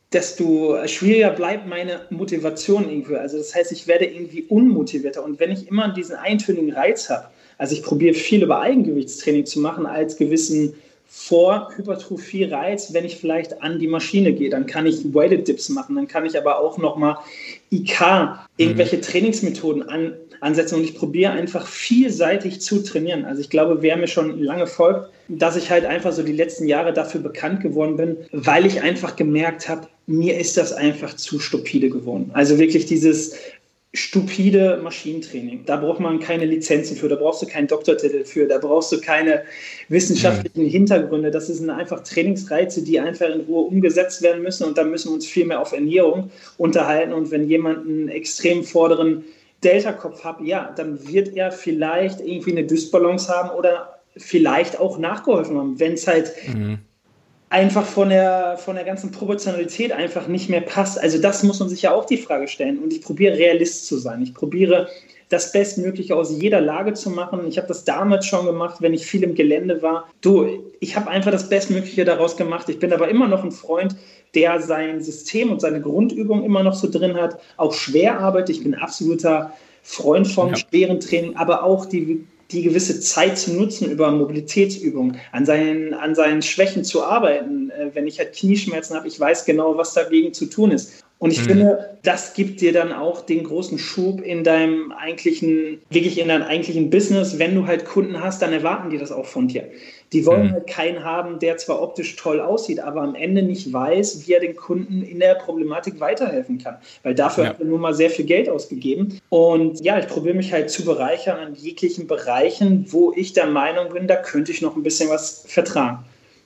desto schwieriger bleibt meine Motivation irgendwie. Also das heißt, ich werde irgendwie unmotivierter. Und wenn ich immer diesen eintönigen Reiz habe, also ich probiere viel über Eigengewichtstraining zu machen als gewissen Vor-Hypertrophie-Reiz, wenn ich vielleicht an die Maschine gehe, dann kann ich Weighted Dips machen, dann kann ich aber auch nochmal IK, irgendwelche Trainingsmethoden ansetzen und ich probiere einfach vielseitig zu trainieren. Also ich glaube, wer mir schon lange folgt, dass ich halt einfach so die letzten Jahre dafür bekannt geworden bin, weil ich einfach gemerkt habe, mir ist das einfach zu stupide geworden. Also wirklich dieses stupide Maschinentraining. Da braucht man keine Lizenzen für, da brauchst du keinen Doktortitel für, da brauchst du keine wissenschaftlichen Hintergründe. Das sind einfach Trainingsreize, die einfach in Ruhe umgesetzt werden müssen und da müssen wir uns viel mehr auf Ernährung unterhalten. Und wenn jemand einen extrem vorderen Delta-Kopf hat, ja, dann wird er vielleicht irgendwie eine Dysbalance haben oder vielleicht auch nachgeholfen haben, wenn es halt einfach von der ganzen Proportionalität einfach nicht mehr passt. Also das muss man sich ja auch die Frage stellen. Und ich probiere Realist zu sein. Ich probiere das Bestmögliche aus jeder Lage zu machen. Ich habe das damals schon gemacht, wenn ich viel im Gelände war. Ich habe einfach das Bestmögliche daraus gemacht. Ich bin aber immer noch ein Freund, der sein System und seine Grundübung immer noch so drin hat. Auch schwer arbeitet. Ich bin absoluter Freund vom schweren Training, aber auch die gewisse Zeit zu nutzen über Mobilitätsübungen, an seinen Schwächen zu arbeiten. Wenn ich halt Knieschmerzen habe, ich weiß genau, was dagegen zu tun ist. Und ich finde, das gibt dir dann auch den großen Schub in deinem eigentlichen Business. Wenn du halt Kunden hast, dann erwarten die das auch von dir. Die wollen halt keinen haben, der zwar optisch toll aussieht, aber am Ende nicht weiß, wie er den Kunden in der Problematik weiterhelfen kann. Weil dafür hat er nun mal sehr viel Geld ausgegeben. Und ja, ich probiere mich halt zu bereichern an jeglichen Bereichen, wo ich der Meinung bin, da könnte ich noch ein bisschen was vertragen.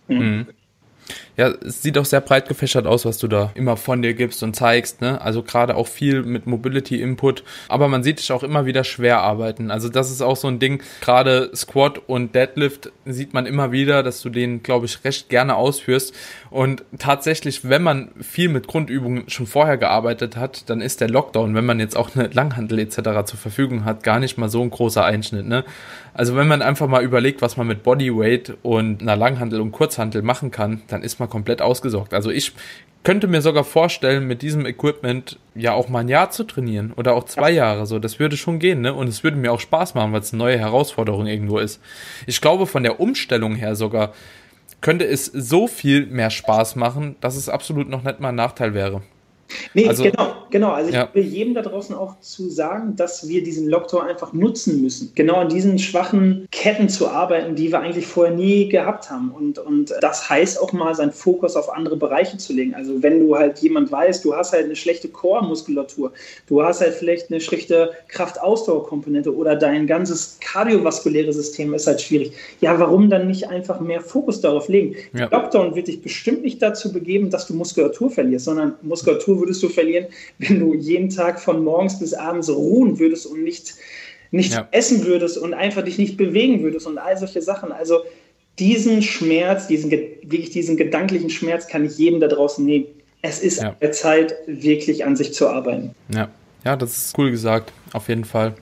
Ja, es sieht auch sehr breit gefächert aus, was du da immer von dir gibst und zeigst, ne? Also gerade auch viel mit Mobility Input, aber man sieht dich auch immer wieder schwer arbeiten. Also das ist auch so ein Ding, gerade Squat und Deadlift sieht man immer wieder, dass du den, glaube ich, recht gerne ausführst. Und tatsächlich, wenn man viel mit Grundübungen schon vorher gearbeitet hat, dann ist der Lockdown, wenn man jetzt auch eine Langhantel etc. zur Verfügung hat, gar nicht mal so ein großer Einschnitt, ne? Also wenn man einfach mal überlegt, was man mit Bodyweight und einer Langhantel und Kurzhantel machen kann, dann ist man komplett ausgesorgt. Also ich könnte mir sogar vorstellen, mit diesem Equipment ja auch mal ein Jahr zu trainieren oder auch 2 Jahre, so, das würde schon gehen, ne? Und es würde mir auch Spaß machen, weil es eine neue Herausforderung irgendwo ist. Ich glaube, von der Umstellung her sogar könnte es so viel mehr Spaß machen, dass es absolut noch nicht mal ein Nachteil wäre. Nee, also, genau. Also ich will jedem da draußen auch zu sagen, dass wir diesen Lockdown einfach nutzen müssen. Genau an diesen schwachen Ketten zu arbeiten, die wir eigentlich vorher nie gehabt haben. Und das heißt auch mal, seinen Fokus auf andere Bereiche zu legen. Also wenn du halt jemand weißt, du hast halt eine schlechte Core-Muskulatur, du hast halt vielleicht eine schlechte Kraft-Ausdauer-Komponente oder dein ganzes kardiovaskuläre System ist halt schwierig. Ja, warum dann nicht einfach mehr Fokus darauf legen? Ja. Der Lockdown wird dich bestimmt nicht dazu begeben, dass du Muskulatur verlierst, sondern Muskulatur würdest du verlieren, wenn du jeden Tag von morgens bis abends ruhen würdest und nicht essen würdest und einfach dich nicht bewegen würdest und all solche Sachen. Also diesen Schmerz, diesen gedanklichen Schmerz kann ich jedem da draußen nehmen. Es ist an der Zeit, wirklich an sich zu arbeiten. Ja, das ist cool gesagt, auf jeden Fall.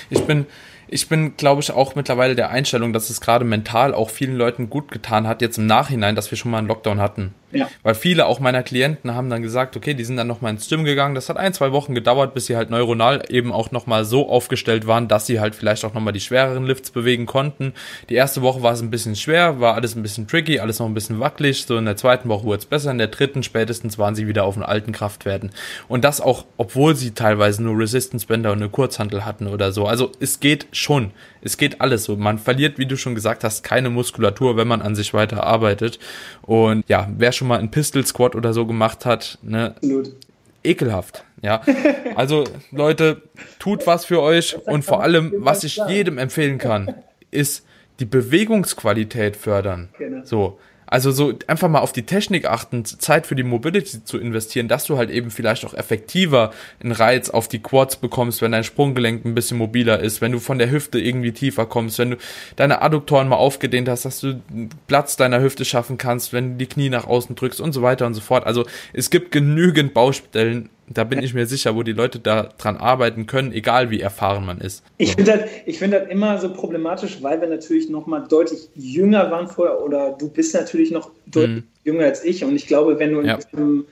Ich bin, glaube ich, auch mittlerweile der Einstellung, dass es gerade mental auch vielen Leuten gut getan hat, jetzt im Nachhinein, dass wir schon mal einen Lockdown hatten. Ja. Weil viele auch meiner Klienten haben dann gesagt, okay, die sind dann nochmal ins Gym gegangen. Das hat 1-2 Wochen gedauert, bis sie halt neuronal eben auch nochmal so aufgestellt waren, dass sie halt vielleicht auch nochmal die schwereren Lifts bewegen konnten. Die erste Woche war es ein bisschen schwer, war alles ein bisschen tricky, alles noch ein bisschen wackelig. So in der zweiten Woche wurde es besser, in der dritten spätestens waren sie wieder auf den alten Kraftwerten. Und das auch, obwohl sie teilweise nur Resistance Bänder und eine Kurzhantel hatten oder so. Also es geht schon. Es geht alles so. Man verliert, wie du schon gesagt hast, keine Muskulatur, wenn man an sich weiter arbeitet. Und ja, wer schon mal einen Pistol Squat oder so gemacht hat, ne, ekelhaft. Ja, also Leute, tut was für euch und vor allem, was ich jedem empfehlen kann, ist die Bewegungsqualität fördern. So. Also so einfach mal auf die Technik achten, Zeit für die Mobility zu investieren, dass du halt eben vielleicht auch effektiver einen Reiz auf die Quads bekommst, wenn dein Sprunggelenk ein bisschen mobiler ist, wenn du von der Hüfte irgendwie tiefer kommst, wenn du deine Adduktoren mal aufgedehnt hast, dass du Platz deiner Hüfte schaffen kannst, wenn du die Knie nach außen drückst und so weiter und so fort. Also es gibt genügend Baustellen, da bin ich mir sicher, wo die Leute da dran arbeiten können, egal wie erfahren man ist. Ich finde das immer so problematisch, weil wir natürlich noch mal deutlich jünger waren vorher oder du bist natürlich noch deutlich jünger als ich und ich glaube, wenn du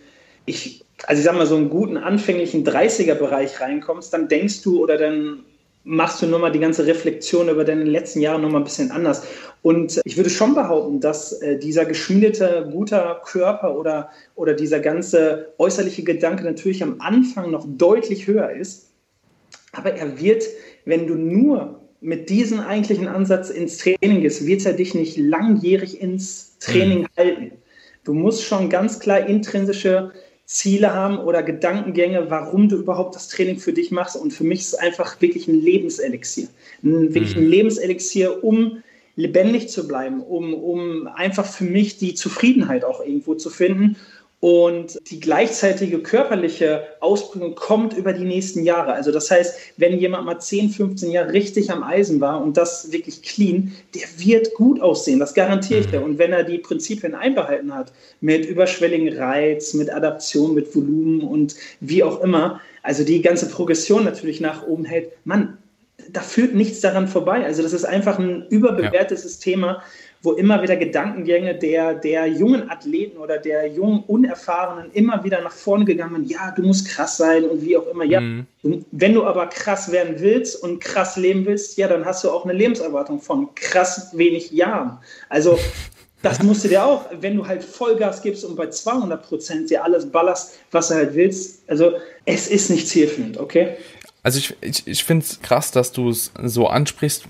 also ich sag mal, so einen guten anfänglichen 30er-Bereich reinkommst, dann denkst du oder dann machst du nochmal die ganze Reflexion über deine letzten Jahre nochmal ein bisschen anders. Und ich würde schon behaupten, dass dieser geschmiedete, guter Körper oder dieser ganze äußerliche Gedanke natürlich am Anfang noch deutlich höher ist. Aber er wird, wenn du nur mit diesem eigentlichen Ansatz ins Training gehst, wird er dich nicht langjährig ins Training halten. Du musst schon ganz klar intrinsische Ziele haben oder Gedankengänge, warum du überhaupt das Training für dich machst. Und für mich ist es einfach wirklich ein Lebenselixier. Wirklich ein Lebenselixier, um lebendig zu bleiben, um einfach für mich die Zufriedenheit auch irgendwo zu finden. Und die gleichzeitige körperliche Ausbildung kommt über die nächsten Jahre. Also das heißt, wenn jemand mal 10, 15 Jahre richtig am Eisen war und das wirklich clean, der wird gut aussehen, das garantiere ich dir. Und wenn er die Prinzipien einbehalten hat, mit überschwelligen Reiz, mit Adaption, mit Volumen und wie auch immer, also die ganze Progression natürlich nach oben hält, Mann, da führt nichts daran vorbei. Also das ist einfach ein überbewertetes Thema, wo immer wieder Gedankengänge der jungen Athleten oder der jungen Unerfahrenen immer wieder nach vorne gegangen sind. Ja, du musst krass sein und wie auch immer. Ja, wenn du aber krass werden willst und krass leben willst, ja, dann hast du auch eine Lebenserwartung von krass wenig Jahren. Also das musst du dir auch, wenn du halt Vollgas gibst und bei 200% dir alles ballerst, was du halt willst. Also es ist nicht zielführend, okay? Also ich finde es krass, dass du es so ansprichst.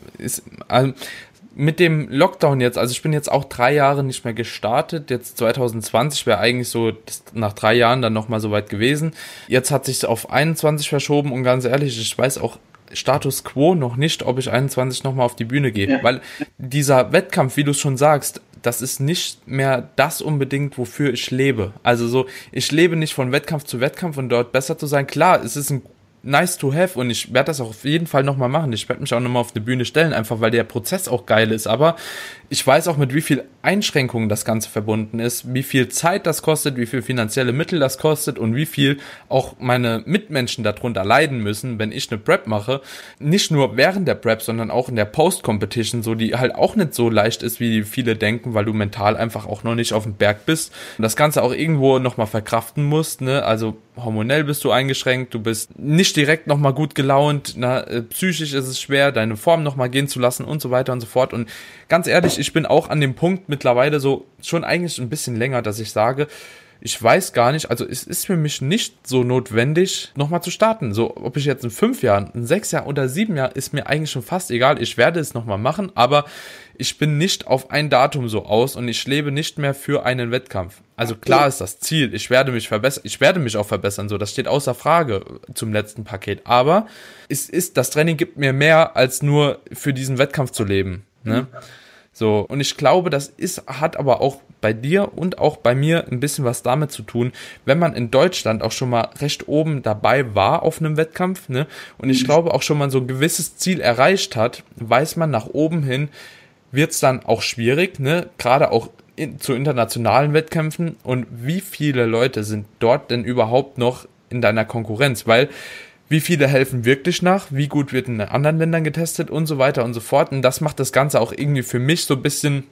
Mit dem Lockdown jetzt, also ich bin jetzt auch 3 Jahre nicht mehr gestartet, jetzt 2020 wäre eigentlich so nach 3 Jahren dann nochmal so weit gewesen. Jetzt hat sich auf 21 verschoben und ganz ehrlich, ich weiß auch Status Quo noch nicht, ob ich 21 nochmal auf die Bühne gehe, weil dieser Wettkampf, wie du es schon sagst, das ist nicht mehr das unbedingt, wofür ich lebe. Also so, ich lebe nicht von Wettkampf zu Wettkampf und dort besser zu sein. Klar, es ist ein nice to have und ich werde das auch auf jeden Fall nochmal machen. Ich werde mich auch nochmal auf eine Bühne stellen, einfach weil der Prozess auch geil ist. Aber ich weiß auch, mit wie viel Einschränkungen das Ganze verbunden ist, wie viel Zeit das kostet, wie viel finanzielle Mittel das kostet und wie viel auch meine Mitmenschen darunter leiden müssen, wenn ich eine Prep mache. Nicht nur während der Prep, sondern auch in der Post-Competition, so die halt auch nicht so leicht ist, wie viele denken, weil du mental einfach auch noch nicht auf dem Berg bist und das Ganze auch irgendwo nochmal verkraften musst, ne? Also hormonell bist du eingeschränkt, du bist nicht direkt nochmal gut gelaunt, psychisch ist es schwer, deine Form nochmal gehen zu lassen und so weiter und so fort. Und ganz ehrlich, ich bin auch an dem Punkt mittlerweile so schon eigentlich ein bisschen länger, dass ich sage, ich weiß gar nicht, also es ist für mich nicht so notwendig, nochmal zu starten. So, ob ich jetzt in 5 Jahren, in 6 Jahren oder 7 Jahren, ist mir eigentlich schon fast egal. Ich werde es nochmal machen, aber ich bin nicht auf ein Datum so aus und ich lebe nicht mehr für einen Wettkampf. Also klar ist das Ziel, ich werde mich verbessern, ich werde mich auch verbessern, so, das steht außer Frage zum letzten Paket. Aber das Training gibt mir mehr, als nur für diesen Wettkampf zu leben, ne? So, und ich glaube, hat aber auch bei dir und auch bei mir ein bisschen was damit zu tun, wenn man in Deutschland auch schon mal recht oben dabei war auf einem Wettkampf, ne? Und ich glaube auch schon mal so ein gewisses Ziel erreicht hat, weiß man nach oben hin, wird's dann auch schwierig, ne? Gerade auch zu internationalen Wettkämpfen. Und wie viele Leute sind dort denn überhaupt noch in deiner Konkurrenz? Weil wie viele helfen wirklich nach? Wie gut wird in anderen Ländern getestet und so weiter und so fort. Und das macht das Ganze auch irgendwie für mich so ein bisschen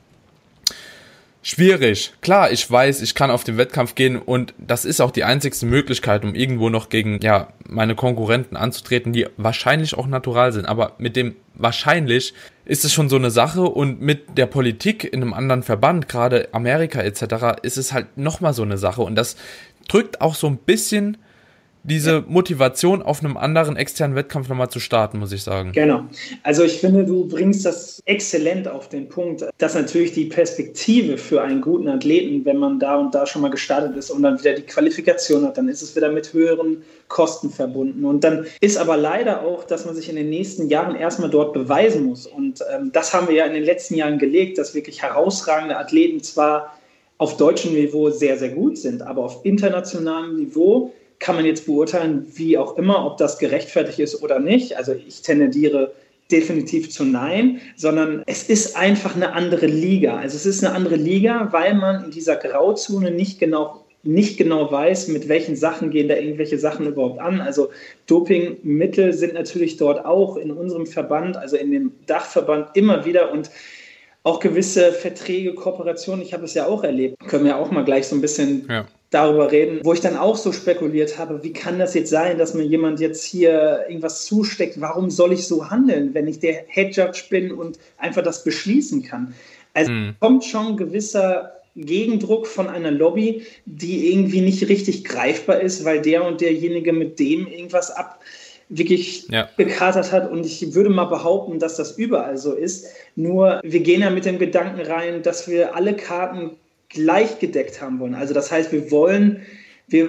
schwierig. Klar, ich weiß, ich kann auf den Wettkampf gehen und das ist auch die einzigste Möglichkeit, um irgendwo noch gegen meine Konkurrenten anzutreten, die wahrscheinlich auch natural sind. Aber mit dem wahrscheinlich ist es schon so eine Sache und mit der Politik in einem anderen Verband, gerade Amerika etc., ist es halt nochmal so eine Sache. Und das drückt auch so ein bisschen diese Motivation auf einem anderen externen Wettkampf nochmal zu starten, muss ich sagen. Genau. Also ich finde, du bringst das exzellent auf den Punkt, dass natürlich die Perspektive für einen guten Athleten, wenn man da und da schon mal gestartet ist und dann wieder die Qualifikation hat, dann ist es wieder mit höheren Kosten verbunden. Und dann ist aber leider auch, dass man sich in den nächsten Jahren erstmal dort beweisen muss. Und das haben wir ja in den letzten Jahren gelegt, dass wirklich herausragende Athleten zwar auf deutschem Niveau sehr, sehr gut sind, aber auf internationalem Niveau kann man jetzt beurteilen, wie auch immer, ob das gerechtfertigt ist oder nicht. Also ich tendiere definitiv zu nein, sondern es ist einfach eine andere Liga. Also es ist eine andere Liga, weil man in dieser Grauzone nicht genau weiß, mit welchen Sachen gehen da irgendwelche Sachen überhaupt an. Also Dopingmittel sind natürlich dort auch in unserem Verband, also in dem Dachverband immer wieder und auch gewisse Verträge, Kooperationen, ich habe es ja auch erlebt, können wir auch mal gleich so ein bisschen darüber reden, wo ich dann auch so spekuliert habe, wie kann das jetzt sein, dass mir jemand jetzt hier irgendwas zusteckt? Warum soll ich so handeln, wenn ich der Head Judge bin und einfach das beschließen kann? Also kommt schon ein gewisser Gegendruck von einer Lobby, die irgendwie nicht richtig greifbar ist, weil der und derjenige mit dem irgendwas wirklich gekatert hat. Und ich würde mal behaupten, dass das überall so ist. Nur wir gehen ja mit dem Gedanken rein, dass wir alle Karten gleich gedeckt haben wollen. Also das heißt, wir wollen ja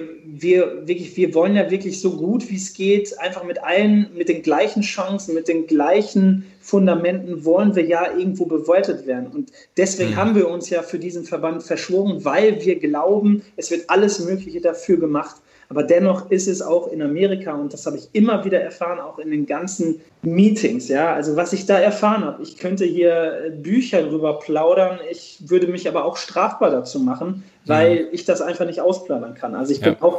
wirklich so gut wie es geht, einfach mit allen, mit den gleichen Chancen, mit den gleichen Fundamenten wollen wir ja irgendwo bewertet werden. Und deswegen haben wir uns ja für diesen Verband verschworen, weil wir glauben, es wird alles Mögliche dafür gemacht. Aber dennoch ist es auch in Amerika, und das habe ich immer wieder erfahren, auch in den ganzen Meetings, ja, also was ich da erfahren habe, ich könnte hier Bücher drüber plaudern, ich würde mich aber auch strafbar dazu machen, weil ich das einfach nicht ausplaudern kann. Also ich bin auch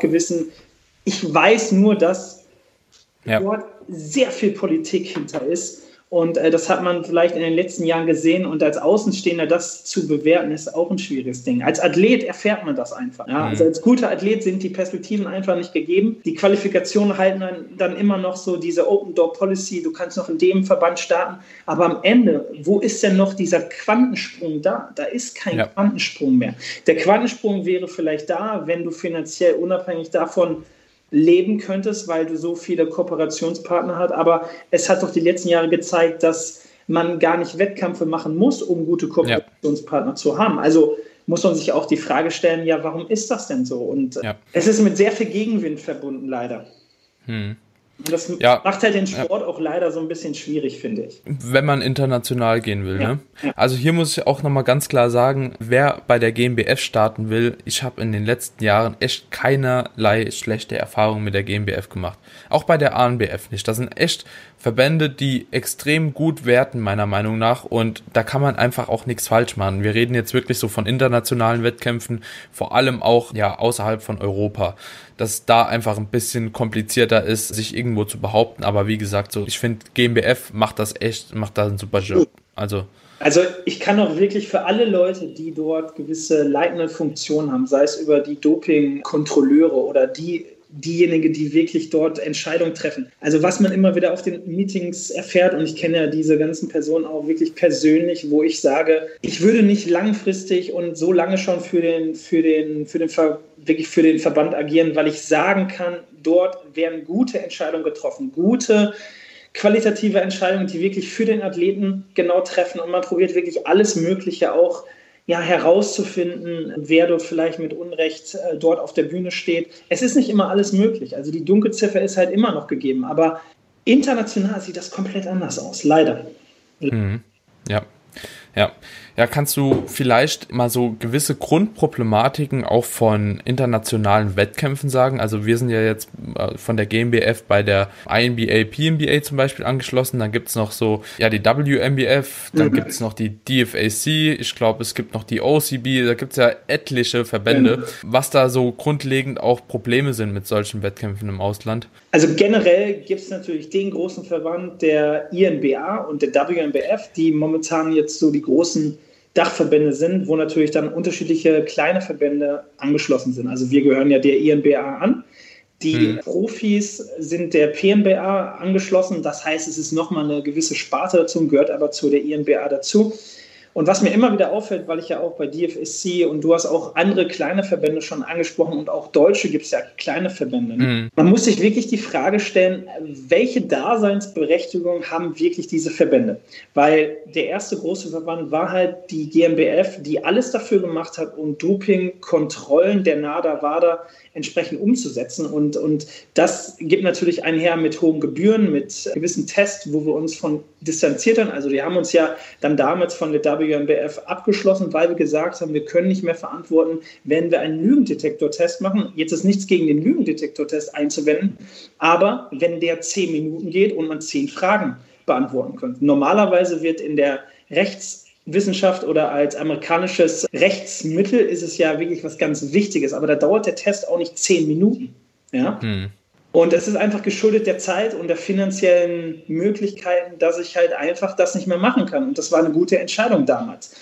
ich weiß nur, dass dort sehr viel Politik hinter ist. Und das hat man vielleicht in den letzten Jahren gesehen. Und als Außenstehender das zu bewerten, ist auch ein schwieriges Ding. Als Athlet erfährt man das einfach. Ja? Also als guter Athlet sind die Perspektiven einfach nicht gegeben. Die Qualifikationen halten dann immer noch so diese Open-Door-Policy. Du kannst noch in dem Verband starten. Aber am Ende, wo ist denn noch dieser Quantensprung da? Da ist kein Quantensprung mehr. Der Quantensprung wäre vielleicht da, wenn du finanziell unabhängig davon leben könntest, weil du so viele Kooperationspartner hast. Aber es hat doch die letzten Jahre gezeigt, dass man gar nicht Wettkämpfe machen muss, um gute Kooperationspartner zu haben. Also muss man sich auch die Frage stellen, ja, warum ist das denn so? Und es ist mit sehr viel Gegenwind verbunden, leider. Und das macht halt den Sport auch leider so ein bisschen schwierig, finde ich. Wenn man international gehen will, ne? Ja. Also hier muss ich auch nochmal ganz klar sagen, wer bei der GmbF starten will, ich habe in den letzten Jahren echt keinerlei schlechte Erfahrungen mit der GmbF gemacht. Auch bei der ANBF nicht. Das sind echt Verbände, die extrem gut werten, meiner Meinung nach. Und da kann man einfach auch nichts falsch machen. Wir reden jetzt wirklich so von internationalen Wettkämpfen, vor allem auch außerhalb von Europa. Dass da einfach ein bisschen komplizierter ist, sich irgendwo zu behaupten. Aber wie gesagt, so ich finde, GmbF macht da einen super Job. Also ich kann auch wirklich für alle Leute, die dort gewisse leitende Funktionen haben, sei es über die Doping-Kontrolleure oder diejenigen, die wirklich dort Entscheidungen treffen. Also was man immer wieder auf den Meetings erfährt, und ich kenne ja diese ganzen Personen auch wirklich persönlich, wo ich sage, ich würde nicht langfristig und so lange schon für den Verband agieren, weil ich sagen kann, dort werden gute Entscheidungen getroffen, gute qualitative Entscheidungen, die wirklich für den Athleten genau treffen, und man probiert wirklich alles Mögliche auch herauszufinden, wer dort vielleicht mit Unrecht dort auf der Bühne steht. Es ist nicht immer alles möglich. Also die Dunkelziffer ist halt immer noch gegeben. Aber international sieht das komplett anders aus, leider. Ja, kannst du vielleicht mal so gewisse Grundproblematiken auch von internationalen Wettkämpfen sagen? Also wir sind ja jetzt von der GmbF bei der INBA, PNBA zum Beispiel angeschlossen. Dann gibt's noch so, die WMBF, dann gibt's noch die DFAC, ich glaube, es gibt noch die OCB, da gibt's ja etliche Verbände, was da so grundlegend auch Probleme sind mit solchen Wettkämpfen im Ausland. Also generell gibt's natürlich den großen Verband der INBA und der WMBF, die momentan jetzt so die großen Dachverbände sind, wo natürlich dann unterschiedliche kleine Verbände angeschlossen sind. Also wir gehören ja der INBA an. Die Profis sind der PNBA angeschlossen. Das heißt, es ist nochmal eine gewisse Sparte dazu, gehört aber zu der INBA dazu. Und was mir immer wieder auffällt, weil ich ja auch bei DFSC und du hast auch andere kleine Verbände schon angesprochen und auch Deutsche gibt es ja kleine Verbände. Man muss sich wirklich die Frage stellen, welche Daseinsberechtigung haben wirklich diese Verbände? Weil der erste große Verband war halt die GmbF, die alles dafür gemacht hat, um Dopingkontrollen der NADA-WADA entsprechend umzusetzen. Und das gibt natürlich einher mit hohen Gebühren, mit gewissen Tests, wo wir uns von distanziert haben. Also die haben uns ja dann damals von der WMBF abgeschlossen, weil wir gesagt haben, wir können nicht mehr verantworten, wenn wir einen Lügendetektor-Test machen. Jetzt ist nichts gegen den Lügendetektor-Test einzuwenden, aber wenn der 10 Minuten geht und man 10 Fragen beantworten kann. Normalerweise wird in der Rechtswissenschaft oder als amerikanisches Rechtsmittel ist es ja wirklich was ganz Wichtiges, aber da dauert der Test auch nicht 10 Minuten. Ja? Und es ist einfach geschuldet der Zeit und der finanziellen Möglichkeiten, dass ich halt einfach das nicht mehr machen kann. Und das war eine gute Entscheidung damals.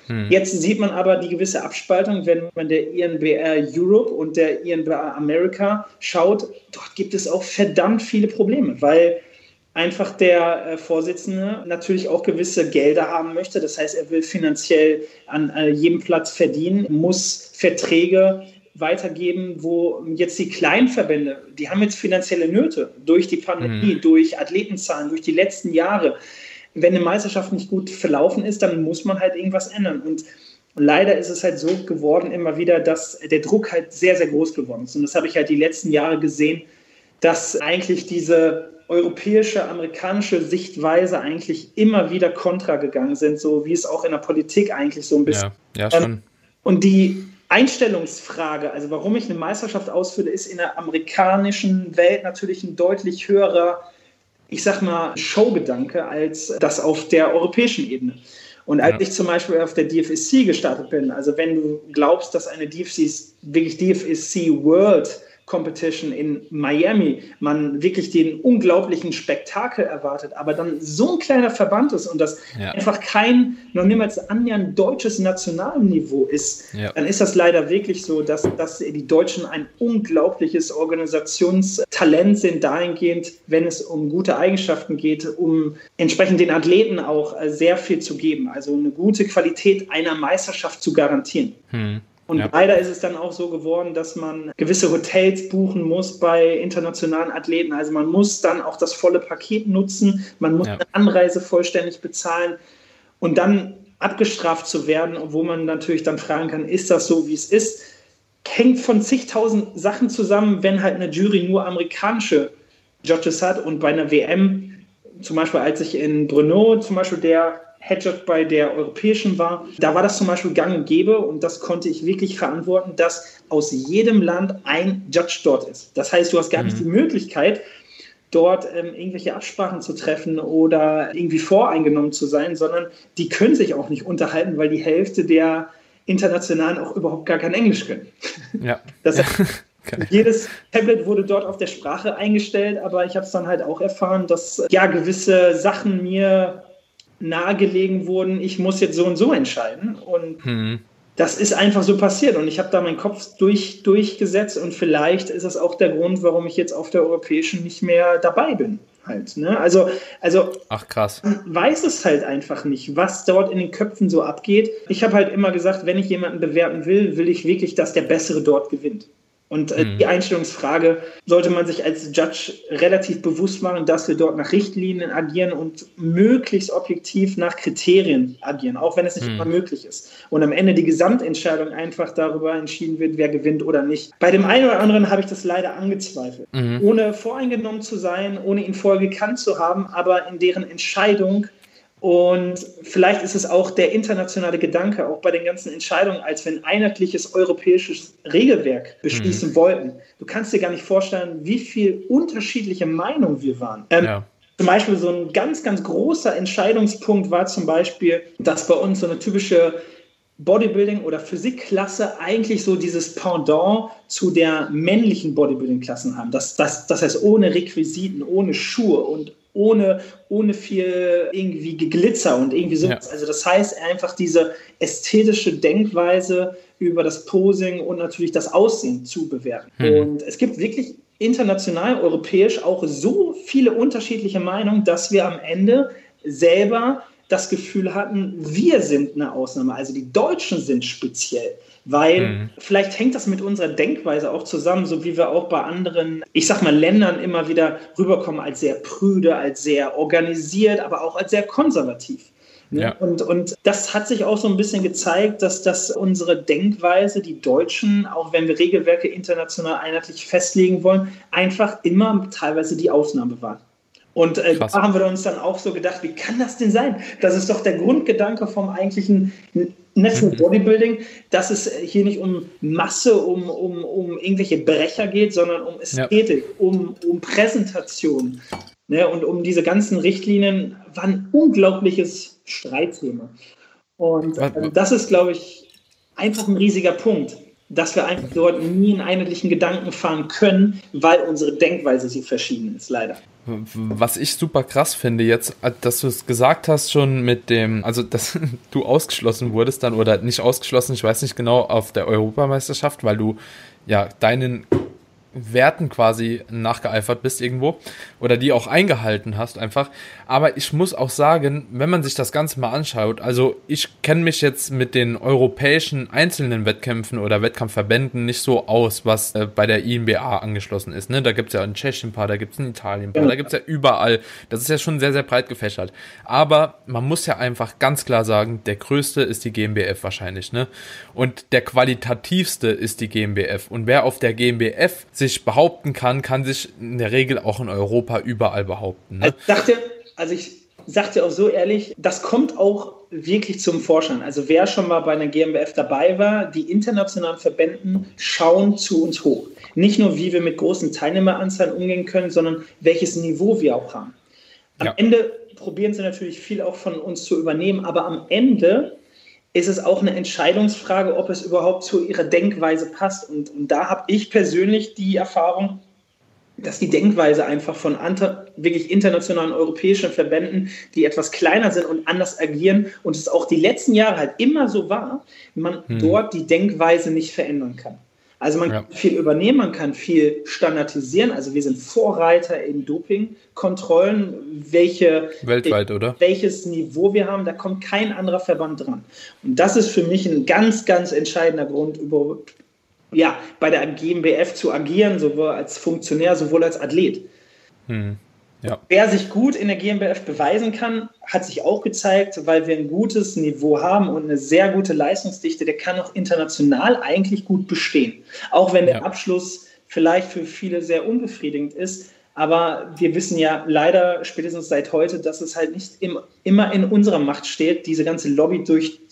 Jetzt sieht man aber die gewisse Abspaltung, wenn man der INBR Europe und der INBR America schaut. Dort gibt es auch verdammt viele Probleme, weil einfach der Vorsitzende natürlich auch gewisse Gelder haben möchte. Das heißt, er will finanziell an jedem Platz verdienen, muss Verträge weitergeben, wo jetzt die kleinen Verbände, die haben jetzt finanzielle Nöte durch die Pandemie, durch Athletenzahlen, durch die letzten Jahre. Wenn eine Meisterschaft nicht gut verlaufen ist, dann muss man halt irgendwas ändern. Und leider ist es halt so geworden immer wieder, dass der Druck halt sehr, sehr groß geworden ist. Und das habe ich halt die letzten Jahre gesehen, dass eigentlich diese europäische, amerikanische Sichtweise eigentlich immer wieder kontra gegangen sind, so wie es auch in der Politik eigentlich so ein bisschen. Ja, schon. Und die Einstellungsfrage, also warum ich eine Meisterschaft ausführe, ist in der amerikanischen Welt natürlich ein deutlich höherer, ich sag mal, Showgedanke als das auf der europäischen Ebene. Und als ich zum Beispiel auf der DFSC gestartet bin, also wenn du glaubst, dass eine wirklich DFSC World Competition in Miami man wirklich den unglaublichen Spektakel erwartet, aber dann so ein kleiner Verband ist und das einfach kein noch niemals annähernd deutsches Nationalniveau ist, dann ist das leider wirklich so, dass die Deutschen ein unglaubliches Organisationstalent sind dahingehend, wenn es um gute Eigenschaften geht, um entsprechend den Athleten auch sehr viel zu geben, also eine gute Qualität einer Meisterschaft zu garantieren. Und leider ist es dann auch so geworden, dass man gewisse Hotels buchen muss bei internationalen Athleten. Also man muss dann auch das volle Paket nutzen. Man muss eine Anreise vollständig bezahlen und dann abgestraft zu werden, obwohl man natürlich dann fragen kann, ist das so, wie es ist? Hängt von zigtausend Sachen zusammen, wenn halt eine Jury nur amerikanische Judges hat. Und bei einer WM, zum Beispiel als ich in Brno zum Beispiel der Headjudge bei der europäischen war, da war das zum Beispiel gang und gäbe und das konnte ich wirklich verantworten, dass aus jedem Land ein Judge dort ist. Das heißt, du hast gar nicht die Möglichkeit, dort irgendwelche Absprachen zu treffen oder irgendwie voreingenommen zu sein, sondern die können sich auch nicht unterhalten, weil die Hälfte der Internationalen auch überhaupt gar kein Englisch können. Ja. Das heißt, jedes Tablet wurde dort auf der Sprache eingestellt, aber ich habe es dann halt auch erfahren, dass gewisse Sachen mir nahegelegen wurden, ich muss jetzt so und so entscheiden und das ist einfach so passiert und ich habe da meinen Kopf durchgesetzt und vielleicht ist es auch der Grund, warum ich jetzt auf der europäischen nicht mehr dabei bin. Halt, ne? Also ach krass. Man weiß es halt einfach nicht, was dort in den Köpfen so abgeht. Ich habe halt immer gesagt, wenn ich jemanden bewerten will, will ich wirklich, dass der Bessere dort gewinnt. Und die Einstellungsfrage sollte man sich als Judge relativ bewusst machen, dass wir dort nach Richtlinien agieren und möglichst objektiv nach Kriterien agieren, auch wenn es nicht immer möglich ist. Und am Ende die Gesamtentscheidung einfach darüber entschieden wird, wer gewinnt oder nicht. Bei dem einen oder anderen habe ich das leider angezweifelt. Ohne voreingenommen zu sein, ohne ihn vorher gekannt zu haben, aber in deren Entscheidung. Und vielleicht ist es auch der internationale Gedanke, auch bei den ganzen Entscheidungen, als wir ein einheitliches europäisches Regelwerk beschließen wollten. Du kannst dir gar nicht vorstellen, wie viel unterschiedliche Meinungen wir waren. Zum Beispiel so ein ganz, ganz großer Entscheidungspunkt war zum Beispiel, dass bei uns so eine typische Bodybuilding- oder Physikklasse eigentlich so dieses Pendant zu der männlichen Bodybuilding-Klassen haben. Das heißt, ohne Requisiten, ohne Schuhe und ohne viel irgendwie Geglitzer und irgendwie sowas. Ja. Also das heißt einfach diese ästhetische Denkweise über das Posing und natürlich das Aussehen zu bewerten. Und es gibt wirklich international, europäisch auch so viele unterschiedliche Meinungen, dass wir am Ende selber das Gefühl hatten, wir sind eine Ausnahme. Also die Deutschen sind speziell. Weil vielleicht hängt das mit unserer Denkweise auch zusammen, so wie wir auch bei anderen, ich sag mal, Ländern immer wieder rüberkommen als sehr prüde, als sehr organisiert, aber auch als sehr konservativ. Ja. Und das hat sich auch so ein bisschen gezeigt, dass das unsere Denkweise, die Deutschen, auch wenn wir Regelwerke international einheitlich festlegen wollen, einfach immer teilweise die Ausnahme waren. Und da haben wir uns dann auch so gedacht, wie kann das denn sein? Das ist doch der Grundgedanke vom eigentlichen National Bodybuilding, dass es hier nicht um Masse, um irgendwelche Brecher geht, sondern um Ästhetik, um Präsentation. Ne? Und um diese ganzen Richtlinien war ein unglaubliches Streitthema. Und das ist, glaube ich, einfach ein riesiger Punkt. dass wir einfach dort nie einen einheitlichen Gedanken fahren können, weil unsere Denkweise so verschieden ist, leider. Was ich super krass finde jetzt, dass du es gesagt hast schon mit dem, also dass du ausgeschlossen wurdest dann oder nicht ausgeschlossen, ich weiß nicht genau, auf der Europameisterschaft, weil du ja deinen Werten quasi nachgeeifert bist irgendwo oder die auch eingehalten hast einfach. Aber ich muss auch sagen, wenn man sich das Ganze mal anschaut, also ich kenne mich jetzt mit den europäischen einzelnen Wettkämpfen oder Wettkampfverbänden nicht so aus, was bei der INBA angeschlossen ist. Ne? Da gibt es ja in Tschechien ein paar, da gibt es in Italien ein paar, da gibt es ja überall. Das ist ja schon sehr, sehr breit gefächert. Aber man muss ja einfach ganz klar sagen, der größte ist die GmbF wahrscheinlich. Ne? Und der qualitativste ist die GmbF. Und wer auf der GmbF sich behaupten kann sich in der Regel auch in Europa überall behaupten. Ne? Ich sag dir auch so ehrlich, das kommt auch wirklich zum Vorschein. Also wer schon mal bei einer GmbF dabei war, die internationalen Verbänden schauen zu uns hoch. Nicht nur, wie wir mit großen Teilnehmeranzahlen umgehen können, sondern welches Niveau wir auch haben. Am Ende probieren sie natürlich viel auch von uns zu übernehmen, aber am Ende ist es auch eine Entscheidungsfrage, ob es überhaupt zu ihrer Denkweise passt. Und da habe ich persönlich die Erfahrung, dass die Denkweise einfach von wirklich internationalen europäischen Verbänden, die etwas kleiner sind und anders agieren und es auch die letzten Jahre halt immer so war, man dort die Denkweise nicht verändern kann. Also man kann viel übernehmen, man kann viel standardisieren. Also wir sind Vorreiter in Dopingkontrollen, weltweit, oder? Welches Niveau wir haben, da kommt kein anderer Verband dran. Und das ist für mich ein ganz, ganz entscheidender Grund, bei der GmbF zu agieren, sowohl als Funktionär, sowohl als Athlet. Ja. Wer sich gut in der GmbF beweisen kann, hat sich auch gezeigt, weil wir ein gutes Niveau haben und eine sehr gute Leistungsdichte, der kann auch international eigentlich gut bestehen. Auch wenn der Abschluss vielleicht für viele sehr unbefriedigend ist, aber wir wissen ja leider spätestens seit heute, dass es halt nicht immer in unserer Macht steht, diese ganze Lobby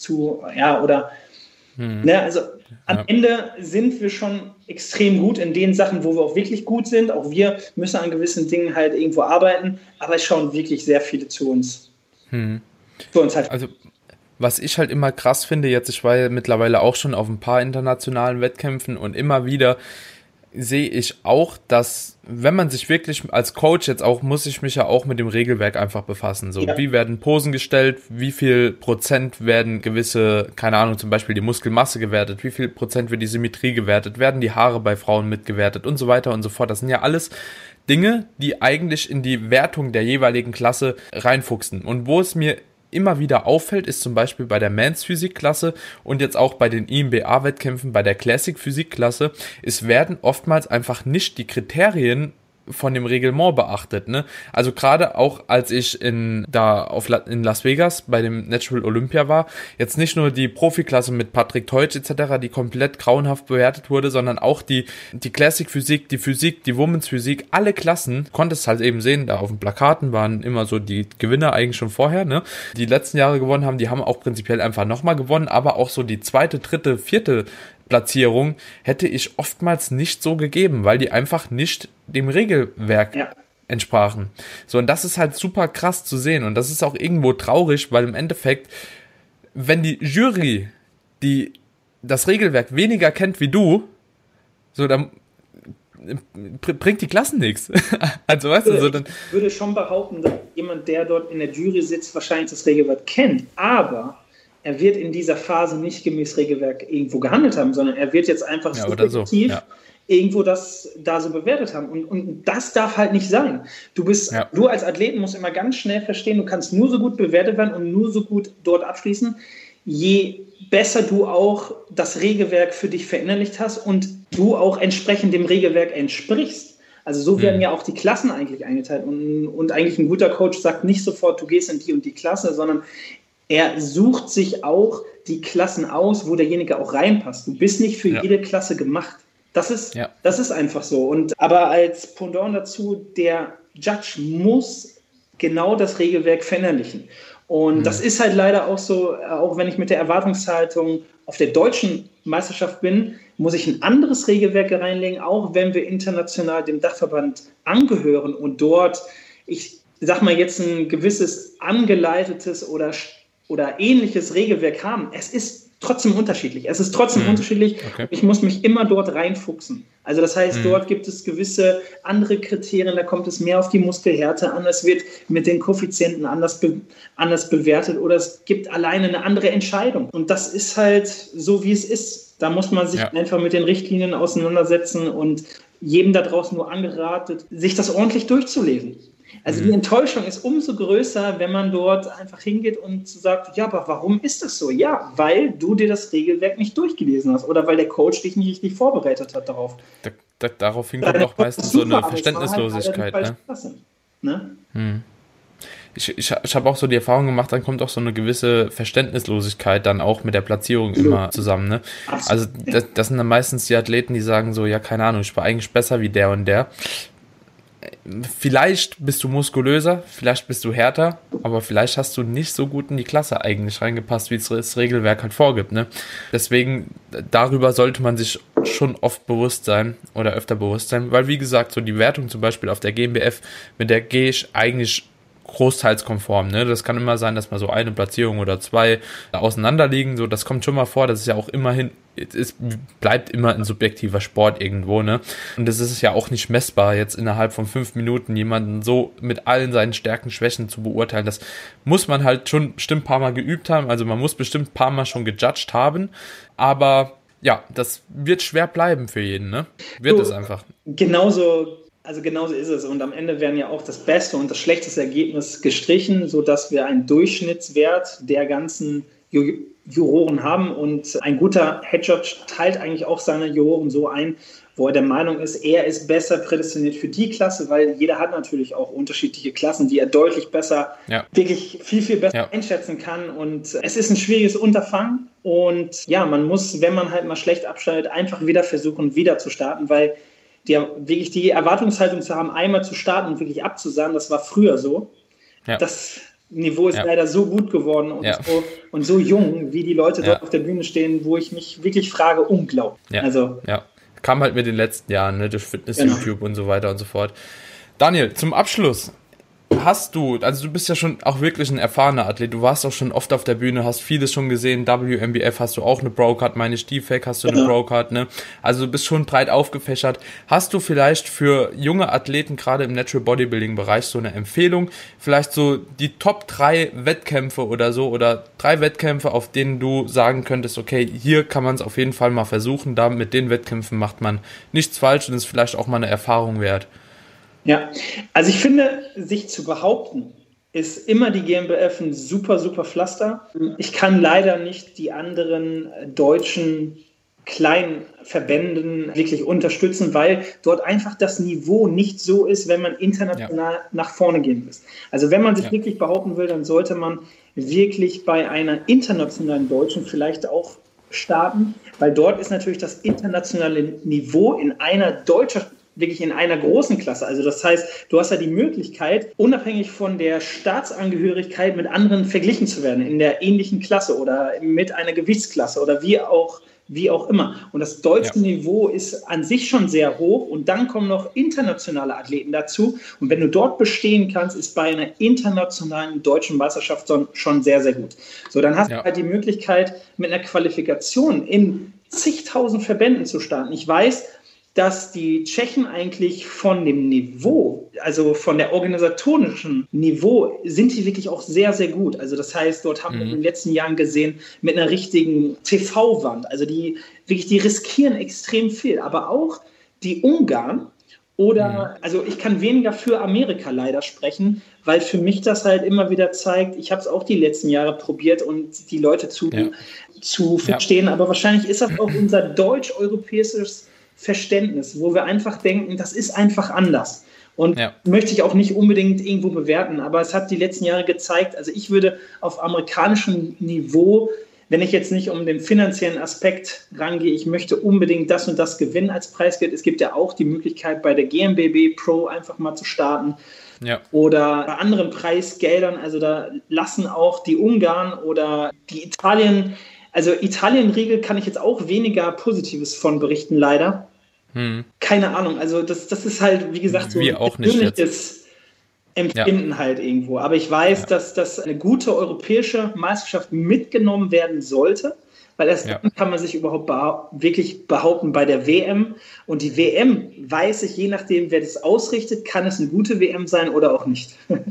also am Ende sind wir schon extrem gut in den Sachen, wo wir auch wirklich gut sind. Auch wir müssen an gewissen Dingen halt irgendwo arbeiten, aber es schauen wirklich sehr viele zu uns. Für uns halt. Also was ich halt immer krass finde, ich war ja mittlerweile auch schon auf ein paar internationalen Wettkämpfen und immer wieder sehe ich auch, dass, wenn man sich wirklich als Coach jetzt auch, muss ich mich ja auch mit dem Regelwerk einfach befassen. So, wie werden Posen gestellt, wie viel Prozent werden gewisse, keine Ahnung, zum Beispiel die Muskelmasse gewertet, wie viel Prozent wird die Symmetrie gewertet, werden die Haare bei Frauen mitgewertet und so weiter und so fort. Das sind ja alles Dinge, die eigentlich in die Wertung der jeweiligen Klasse reinfuchsen. Und wo es mir immer wieder auffällt, ist zum Beispiel bei der Men's Physik-Klasse und jetzt auch bei den INBA-Wettkämpfen bei der Classic Physik-Klasse, es werden oftmals einfach nicht die Kriterien von dem Reglement beachtet, ne? Also gerade auch, als ich in Las Vegas bei dem Natural Olympia war, jetzt nicht nur die Profiklasse mit Patrick Teutsch etc., die komplett grauenhaft bewertet wurde, sondern auch die Classic Physik, die Women's Physik, alle Klassen, konntest halt eben sehen, da auf den Plakaten waren immer so die Gewinner eigentlich schon vorher, ne? Die letzten Jahre gewonnen haben, die haben auch prinzipiell einfach nochmal gewonnen, aber auch so die zweite, dritte, vierte Platzierung hätte ich oftmals nicht so gegeben, weil die einfach nicht dem Regelwerk entsprachen. So, und das ist halt super krass zu sehen und das ist auch irgendwo traurig, weil im Endeffekt, wenn die Jury, die das Regelwerk weniger kennt wie du, so, dann bringt die Klassen nichts. Also, weißt du, so dann. Ich würde schon behaupten, dass jemand, der dort in der Jury sitzt, wahrscheinlich das Regelwerk kennt, aber er wird in dieser Phase nicht gemäß Regelwerk irgendwo gehandelt haben, sondern er wird jetzt einfach subjektiv irgendwo das da so bewertet haben. Und das darf halt nicht sein. Du als Athleten musst immer ganz schnell verstehen, du kannst nur so gut bewertet werden und nur so gut dort abschließen, je besser du auch das Regelwerk für dich verinnerlicht hast und du auch entsprechend dem Regelwerk entsprichst. Also so werden ja auch die Klassen eigentlich eingeteilt. Und eigentlich ein guter Coach sagt nicht sofort, du gehst in die und die Klasse, sondern er sucht sich auch die Klassen aus, wo derjenige auch reinpasst. Du bist nicht für jede Klasse gemacht. Das ist einfach so. Aber als Pendant dazu, der Judge muss genau das Regelwerk verinnerlichen. Und das ist halt leider auch so, auch wenn ich mit der Erwartungshaltung auf der deutschen Meisterschaft bin, muss ich ein anderes Regelwerk reinlegen, auch wenn wir international dem Dachverband angehören und dort, ich sag mal jetzt ein gewisses angeleitetes oder ähnliches Regelwerk haben. Es ist trotzdem unterschiedlich. Es ist trotzdem unterschiedlich. Okay. Ich muss mich immer dort reinfuchsen. Also das heißt, dort gibt es gewisse andere Kriterien, da kommt es mehr auf die Muskelhärte an, es wird mit den Koeffizienten anders bewertet oder es gibt alleine eine andere Entscheidung. Und das ist halt so, wie es ist. Da muss man sich einfach mit den Richtlinien auseinandersetzen und jedem da draußen nur angeraten, sich das ordentlich durchzulesen. Also die Enttäuschung ist umso größer, wenn man dort einfach hingeht und sagt, ja, aber warum ist das so? Ja, weil du dir das Regelwerk nicht durchgelesen hast oder weil der Coach dich nicht richtig vorbereitet hat darauf. Daraufhin kommt auch meistens so eine Verständnislosigkeit. Ne? Ich habe auch so die Erfahrung gemacht, dann kommt auch so eine gewisse Verständnislosigkeit dann auch mit der Platzierung immer zusammen. Ne? Also das sind dann meistens die Athleten, die sagen so, ja, keine Ahnung, ich war eigentlich besser wie der und der. Vielleicht bist du muskulöser, vielleicht bist du härter, aber vielleicht hast du nicht so gut in die Klasse eigentlich reingepasst, wie es das Regelwerk halt vorgibt. Ne? Deswegen, darüber sollte man sich schon oft bewusst sein oder öfter bewusst sein, weil wie gesagt, so die Wertung zum Beispiel auf der GmbF, mit der gehe ich eigentlich großteils konform, ne? Das kann immer sein, dass mal so eine Platzierung oder zwei auseinander liegen, so, das kommt schon mal vor, das ist ja auch immerhin, es bleibt immer ein subjektiver Sport irgendwo, ne? Und das ist ja auch nicht messbar, jetzt innerhalb von 5 Minuten jemanden so mit allen seinen Stärken, Schwächen zu beurteilen, das muss man halt schon bestimmt ein paar Mal geübt haben, also man muss bestimmt ein paar Mal schon gejudged haben, aber ja, das wird schwer bleiben für jeden, ne? Wird es einfach. Genauso ist es. Und am Ende werden ja auch das beste und das schlechteste Ergebnis gestrichen, sodass wir einen Durchschnittswert der ganzen Juroren haben. Und ein guter Headjudge teilt eigentlich auch seine Juroren so ein, wo er der Meinung ist, er ist besser prädestiniert für die Klasse, weil jeder hat natürlich auch unterschiedliche Klassen, die er deutlich besser, wirklich viel, viel besser einschätzen kann. Und es ist ein schwieriges Unterfangen. Und ja, man muss, wenn man halt mal schlecht abschneidet, einfach wieder versuchen, wieder zu starten, weil wirklich die Erwartungshaltung zu haben, einmal zu starten und wirklich abzusagen, das war früher so. Ja. Das Niveau ist leider so gut geworden und so jung, wie die Leute dort auf der Bühne stehen, wo ich mich wirklich frage, unglaublich. Ja. Also, kam halt mit den letzten Jahren, ne, durch Fitness, YouTube und so weiter und so fort. Daniel, zum Abschluss. Du bist ja schon auch wirklich ein erfahrener Athlet, du warst auch schon oft auf der Bühne, hast vieles schon gesehen, WMBF hast du auch eine Pro-Card, meine ich, DFAC hast du eine Pro-Card, ne? Also du bist schon breit aufgefächert. Hast du vielleicht für junge Athleten, gerade im Natural Bodybuilding-Bereich, so eine Empfehlung, vielleicht so die Top 3 Wettkämpfe oder so, oder 3 Wettkämpfe, auf denen du sagen könntest, okay, hier kann man es auf jeden Fall mal versuchen, da mit den Wettkämpfen macht man nichts falsch und ist vielleicht auch mal eine Erfahrung wert. Ja, also ich finde, sich zu behaupten, ist immer die GmbF ein super, super Pflaster. Ich kann leider nicht die anderen deutschen kleinen Verbänden wirklich unterstützen, weil dort einfach das Niveau nicht so ist, wenn man international nach vorne gehen will. Also wenn man sich wirklich behaupten will, dann sollte man wirklich bei einer internationalen Deutschen vielleicht auch starten, weil dort ist natürlich das internationale Niveau in einer wirklich in einer großen Klasse. Also das heißt, du hast ja die Möglichkeit, unabhängig von der Staatsangehörigkeit mit anderen verglichen zu werden, in der ähnlichen Klasse oder mit einer Gewichtsklasse oder wie auch immer. Und das deutsche Niveau ist an sich schon sehr hoch und dann kommen noch internationale Athleten dazu. Und wenn du dort bestehen kannst, ist bei einer internationalen deutschen Meisterschaft schon sehr, sehr gut. So, dann hast du halt die Möglichkeit, mit einer Qualifikation in zigtausend Verbänden zu starten. Ich weiß, dass die Tschechen eigentlich von dem Niveau, also von der organisatorischen Niveau, sind die wirklich auch sehr, sehr gut. Also das heißt, dort haben wir in den letzten Jahren gesehen, mit einer richtigen TV-Wand, also die riskieren extrem viel, aber auch die Ungarn also ich kann weniger für Amerika leider sprechen, weil für mich das halt immer wieder zeigt, ich habe es auch die letzten Jahre probiert und die Leute zu verstehen, aber wahrscheinlich ist das auch unser deutsch-europäisches Verständnis, wo wir einfach denken, das ist einfach anders. Und möchte ich auch nicht unbedingt irgendwo bewerten, aber es hat die letzten Jahre gezeigt, also ich würde auf amerikanischem Niveau, wenn ich jetzt nicht um den finanziellen Aspekt rangehe, ich möchte unbedingt das und das gewinnen als Preisgeld. Es gibt ja auch die Möglichkeit, bei der GmbB Pro einfach mal zu starten. Ja. Oder bei anderen Preisgeldern, also da lassen auch die Ungarn oder die Italien-Riegel kann ich jetzt auch weniger Positives von berichten, leider. Keine Ahnung, also das ist halt, wie gesagt, so ein persönliches Empfinden halt irgendwo. Aber ich weiß, dass das eine gute europäische Meisterschaft mitgenommen werden sollte, weil erst dann kann man sich überhaupt wirklich behaupten bei der WM. Und die WM, weiß ich, je nachdem, wer das ausrichtet, kann es eine gute WM sein oder auch nicht.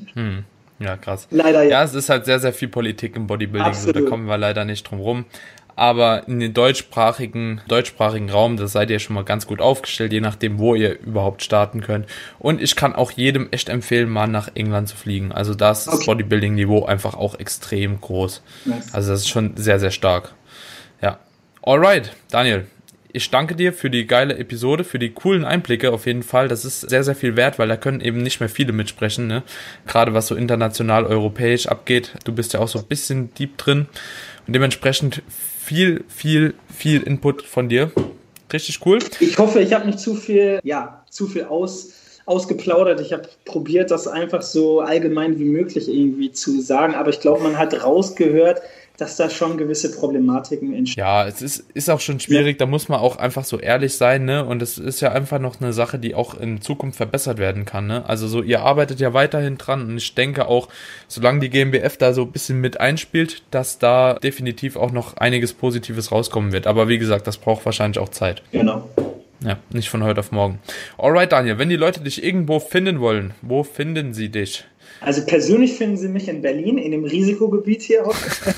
Ja, krass. Leider ja. Ja, es ist halt sehr, sehr viel Politik im Bodybuilding, so, da kommen wir leider nicht drum rum. Aber in den deutschsprachigen Raum, da seid ihr schon mal ganz gut aufgestellt, je nachdem, wo ihr überhaupt starten könnt. Und ich kann auch jedem echt empfehlen, mal nach England zu fliegen. Also da ist das Bodybuilding-Niveau einfach auch extrem groß. Nice. Also das ist schon sehr, sehr stark. Ja. Alright, Daniel. Ich danke dir für die geile Episode, für die coolen Einblicke auf jeden Fall. Das ist sehr, sehr viel wert, weil da können eben nicht mehr viele mitsprechen, ne? Gerade was so international, europäisch abgeht. Du bist ja auch so ein bisschen deep drin. Und dementsprechend viel Input von dir. Richtig cool. Ich hoffe, ich habe nicht zu viel ausgeplaudert. Ich habe probiert, das einfach so allgemein wie möglich irgendwie zu sagen. Aber ich glaube, man hat rausgehört, dass da schon gewisse Problematiken entstehen. Ja, es ist auch schon schwierig, da muss man auch einfach so ehrlich sein, ne? Und es ist ja einfach noch eine Sache, die auch in Zukunft verbessert werden kann, ne? Also so, ihr arbeitet ja weiterhin dran und ich denke auch, solange die GmbF da so ein bisschen mit einspielt, dass da definitiv auch noch einiges Positives rauskommen wird. Aber wie gesagt, das braucht wahrscheinlich auch Zeit. Genau. Ja, nicht von heute auf morgen. Alright, Daniel, wenn die Leute dich irgendwo finden wollen, wo finden sie dich? Also persönlich finden Sie mich in Berlin, in dem Risikogebiet hier.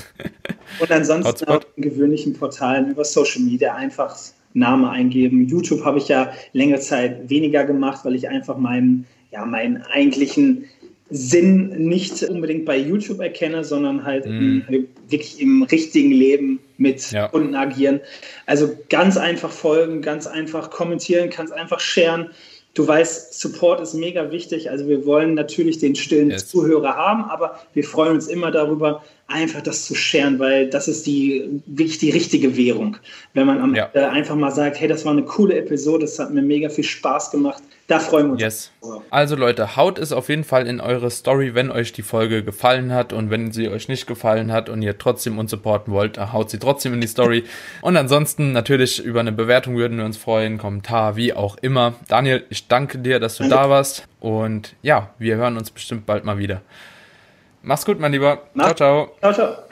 Und ansonsten auf den gewöhnlichen Portalen über Social Media einfach Name eingeben. YouTube habe ich ja längere Zeit weniger gemacht, weil ich einfach meinen eigentlichen Sinn nicht unbedingt bei YouTube erkenne, sondern halt wirklich im richtigen Leben mit Kunden agieren. Also ganz einfach folgen, ganz einfach kommentieren, ganz einfach sharen. Du weißt, Support ist mega wichtig. Also wir wollen natürlich den stillen Zuhörer haben, aber wir freuen uns immer darüber, einfach das zu sharen, weil das ist wirklich die richtige Währung. Wenn man am Ende einfach mal sagt, hey, das war eine coole Episode, das hat mir mega viel Spaß gemacht. Da freuen wir uns. Yes. Also Leute, haut es auf jeden Fall in eure Story, wenn euch die Folge gefallen hat, und wenn sie euch nicht gefallen hat und ihr trotzdem uns supporten wollt, haut sie trotzdem in die Story. Und ansonsten natürlich über eine Bewertung würden wir uns freuen, Kommentar, wie auch immer. Daniel, ich danke dir, dass du da warst, und ja, wir hören uns bestimmt bald mal wieder. Mach's gut, mein Lieber. Ciao, ciao. Ciao, ciao.